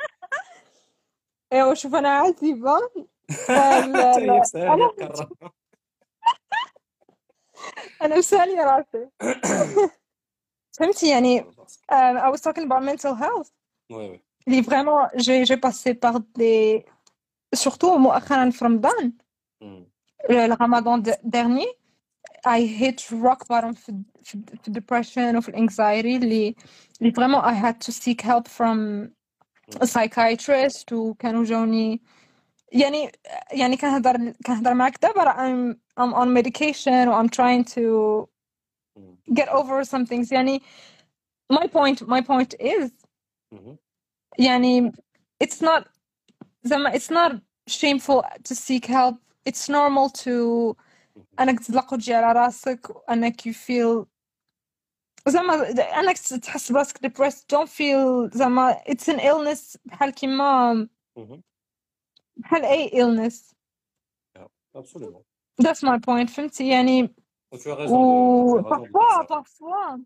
ايوا شوف انا عازبه انا مسالي راسي فهمتي يعني um, I was talking about mental health وي وي اللي فريمون j'ai j'ai passé par des surtout مؤخرا في رمضان مم. le Ramadan de- dernier I hit rock bottom في في في depression وفي anxiety اللي اللي vraiment I had to seek help from a psychiatrist وكانوا جوني يعني يعني كنهضر كنهضر معاك دابا راه I'm I'm on medication و I'm trying to مم. get over some things يعني my point my point is مهم. يعني it's not زعما it's not shameful to seek help it's normal to انك تطلق وتجي على راسك انك you feel زعما انك تحس براسك depressed don't feel زعما it's an illness بحال كيما مهم. بحال اي illness Absolument. that's my point فهمتي يعني Donc, tu as raison و de, tu as raison de dire parfois ça. parfois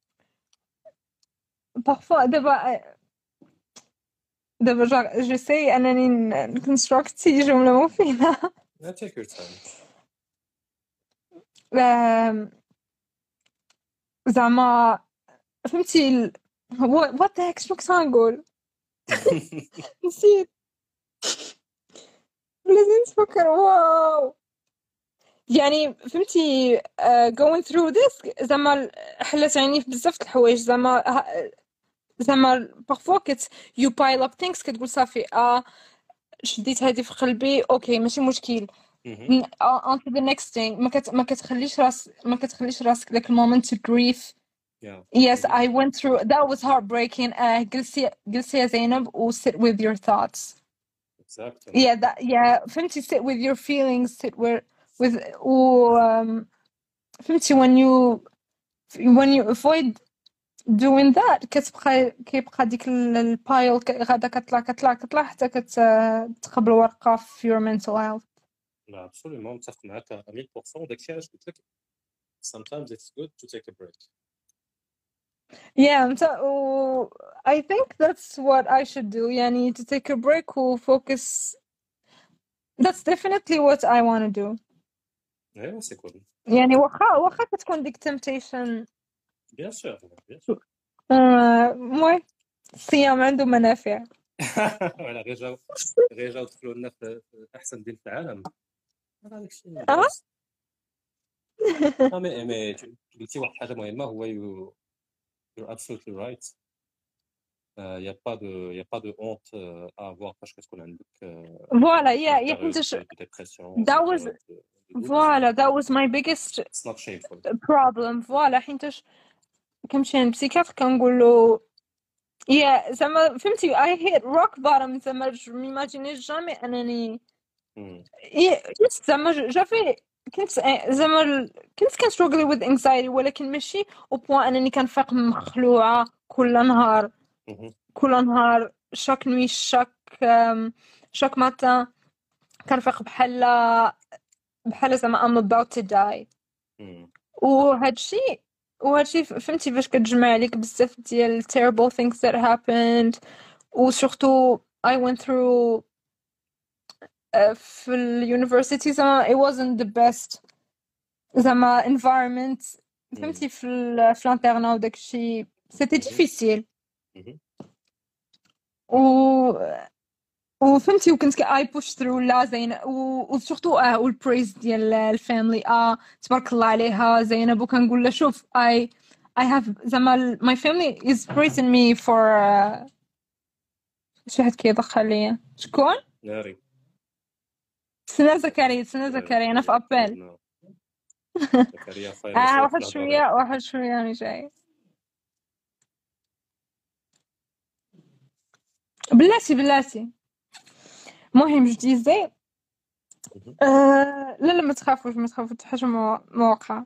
parfois دابا دابا جا- j'essaie انني نكونستراكتي جمله مفيده Yeah, take your time. آم، زعما فهمتي ال... هو what the heck شنو كنت غنقول نسيت لازم نفكر واو يعني فهمتي uh, going through this زعما حلت عيني في بزاف د الحوايج زعما ه- زعما parfois كت you pile up things كتقول صافي اه شديت هذه في قلبي اوكي ماشي مشكل مهم. N- on on to the next thing ما كت ما كتخليش راس ما كتخليش راسك ذاك المومنت to grief Yeah. yes مهم. I went through that was heartbreaking uh, جلسي جلسي يا زينب و sit with your thoughts Exactly. yeah that yeah فهمتي sit with your feelings sit with with و um, فهمتي when you when you avoid doing that كتبقى كيبقى ديك ال- البايل ك- غادا كتطلع كتطلع كتطلع حتى كتقبل ورقة في your mental health لا absolument متفق معك مية بالمية وداكشي علاش قلت لك sometimes it's good to take a break. yeah مت- و I think that's what I should do يعني to take a break و focus that's definitely what I want to do ايوا سي كول. يعني واخا واخا كتكون ديك temptation Bien sûr, bien sûr. آه، المهم الصيام عنده منافع ولا غير جاو غير جاو دخلوا لنا في في احسن دين في العالم. هذا الشيء اه مدرس. اه مي مي قلتي واحد الحاجه مهمه هو you you're absolutely right. Il n'y a pas de il y a pas de honte euh, à avoir فاش كتكون عندك euh, فوالا une يا يا période حيتاش de de dépression that ou was de de de doute. فوالا that was my biggest It's not shameful. problem فوالا حيتاش كنمشي عند بسيكاتر كنقول له يا زعما فهمتي I hit rock bottom زعما ج- ميماجينيش جامي انني مم. يا- كنت زعما ج- جافي كنت زعما ال- كنت كنستروغل with anxiety ولكن ماشي او بوان انني كنفيق مخلوعه كل نهار مهم. كل نهار شاك نوي شاك أم، شاك ماتان كنفيق بحال بحال زعما I'm about to die مم. وهادشي وهادشي ف- فهمتي فاش كتجمع عليك بزاف ديال terrible things that happened وسورتو I went through uh, في اليونيفرسيتي زعما it wasn't the best زعما environment مم. فهمتي في ال- في الانترنا وداكشي c'était مهم. difficile مهم. و وفهمتي وكنت اي بوش ثرو لا زينب وسورتو اه والبريز ديال الفاميلي اه تبارك الله عليها زينب وكنقول لها شوف اي I have زعما my family is praising me for uh, شي حد كيضخ عليا شكون ناري. سنة زكريا سنة زكريا انا في ابل نعم. زكريا فاين اه ماشي واحد واحد شويه واحد شويه راني جاي بلاتي بلاتي المهم جديزي مهم. آه لا لا ما تخافوش ما تخافوش حاجه ما ما وقع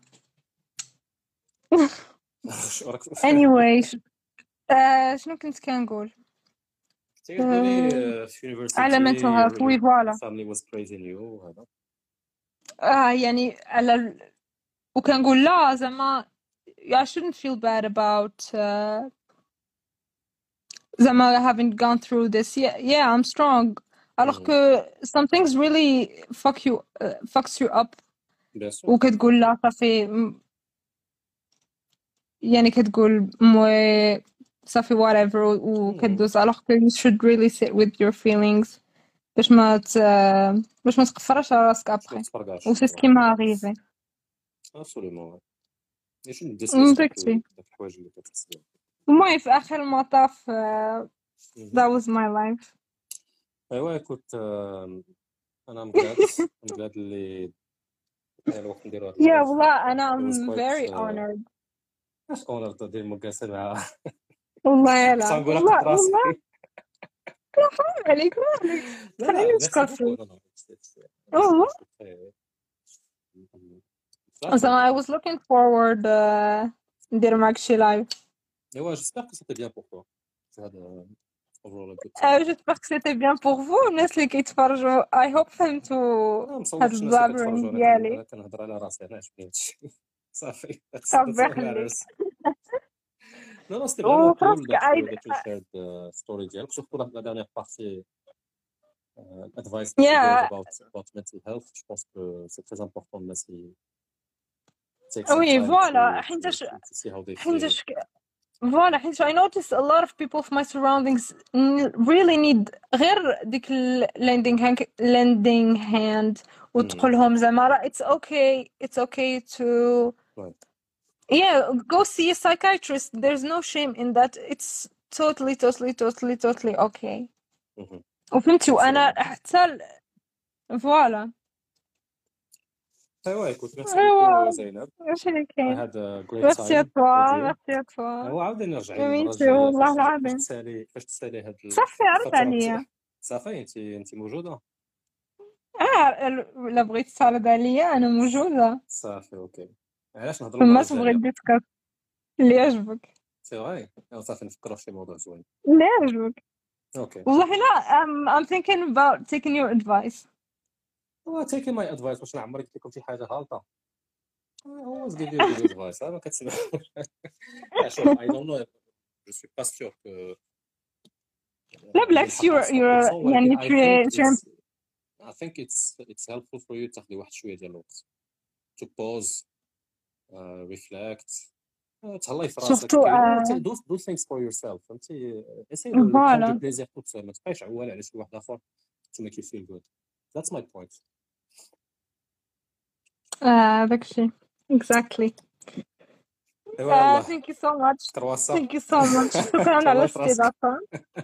شو راك anyway ش- آه شنو كنت كنقول تقولي آه آه، في على mental university health وي your فوالا family was praising you وهذا. آه يعني على ال... وكنقول لا زعما I shouldn't feel bad about uh, زعما having gone through this yeah yeah I'm strong alors مم. que some things really fuck you uh, fucks you up Bien sûr. وكتقول لا صافي م- يعني كتقول موي صافي whatever وكدوز alors que you should really sit with your feelings باش ما ت... باش ما تقفرش على راسك ابخي تفرقاش و سي سكي ما اريفي ابسولومون ماشي نديسكريس داك داكشي الحوايج اللي كتحس بهم. المهم في اخر المطاف uh, that was my life. ايوا كنت انا مقاد مقاد اللي الوقت نديرو هاد يا اللايف. والله انا It was I'm quite, very uh, honored. اش اونر دير مقاسه مع والله يلا صنقول والله لك راسي. والله حرام عليك حرام عليك لا خليني لا نشكر ميرسي فيك. بوكو. والله زعما I was looking forward uh, ندير معك شي لايف. ايوا جيسبر كو سيتي بيان بور توا هذا overall a good time. Euh, j'espère que c'était bien pour vous الناس اللي كيتفرجوا. I hope فهمتوا ما هاد مصورتش الناس اللي البلابرين كيتفرجوا، انا ديالي. أنا كنهضر على راسي انا عجبني هادشي صافي. That's ربي that's what يخليك. matters. Non, non, c'était vraiment cool وفراسك that you, عايد that you shared the story ديالك surtout la dernière partie uh, advice that you Yeah. gave about about mental health. Je pense que c'est très important de laisser take some Oui, time voilà. to, to, حيتاش to see how they feel. حيتاش voilà حيت I notice a lot of people of my surroundings n- really need غير ديك ال- lending hand lending hand وتقول لهم زعما راه it's okay it's okay to Right. yeah go see a psychiatrist. There's no shame in that. It's totally totally totally totally okay. Mhm. وفهمتي وانا Absolutely. حتى ال- voilà ايوا écoute, merci ايوا beaucoup زينب. واش اللي I كاين. had a great ميرسي ا time with توا you. ميرسي ا توا ايوا عاودي نرجعي المره ميتو الجايه والله فاش فاش العظيم. تسالي فاش تسالي هاد ال- صافي عرض الفتره عليا. ت- صافي انت انت موجوده اه ال- لا بغيت تعرض عليا انا موجوده. صافي اوكي. علاش نهضروا المره فما تبغي الجايه ديسكاس اللي يعجبك سي فري صافي نفكروا في شي موضوع زوين. اللي يعجبك. اوكي. والله لا I'm, I'm thinking about taking your advice. Oh, taking my advice واش انا عمري قلت لكم شي حاجه غلطه. I always give you good advice. ما كتسمع. لا شوف I don't know. Je suis pas sûr que لا بالعكس you're you're يعني I tu think es tu es it's I think it's it's helpful for you تاخدي واحد شويه ديال الوقت to pause uh, reflect uh, تهلاي في راسك surtout كده. uh, do do things for yourself فهمتي. essaye de voilà prendre du plaisir toute seule. ما تبقايش عوال على شي واحد اخر to make you feel good. That's my point. آه داكشي exactly. ايوا Uh, يلاه thank you so much. كرواسا Thank you so much. شكرا على تهلاي في راسك. الاستضافة.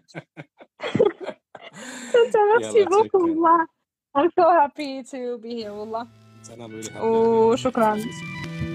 Merci يلا beaucoup take care. والله. I'm so happy to be here والله. انا really happy. وشكرا. Merci.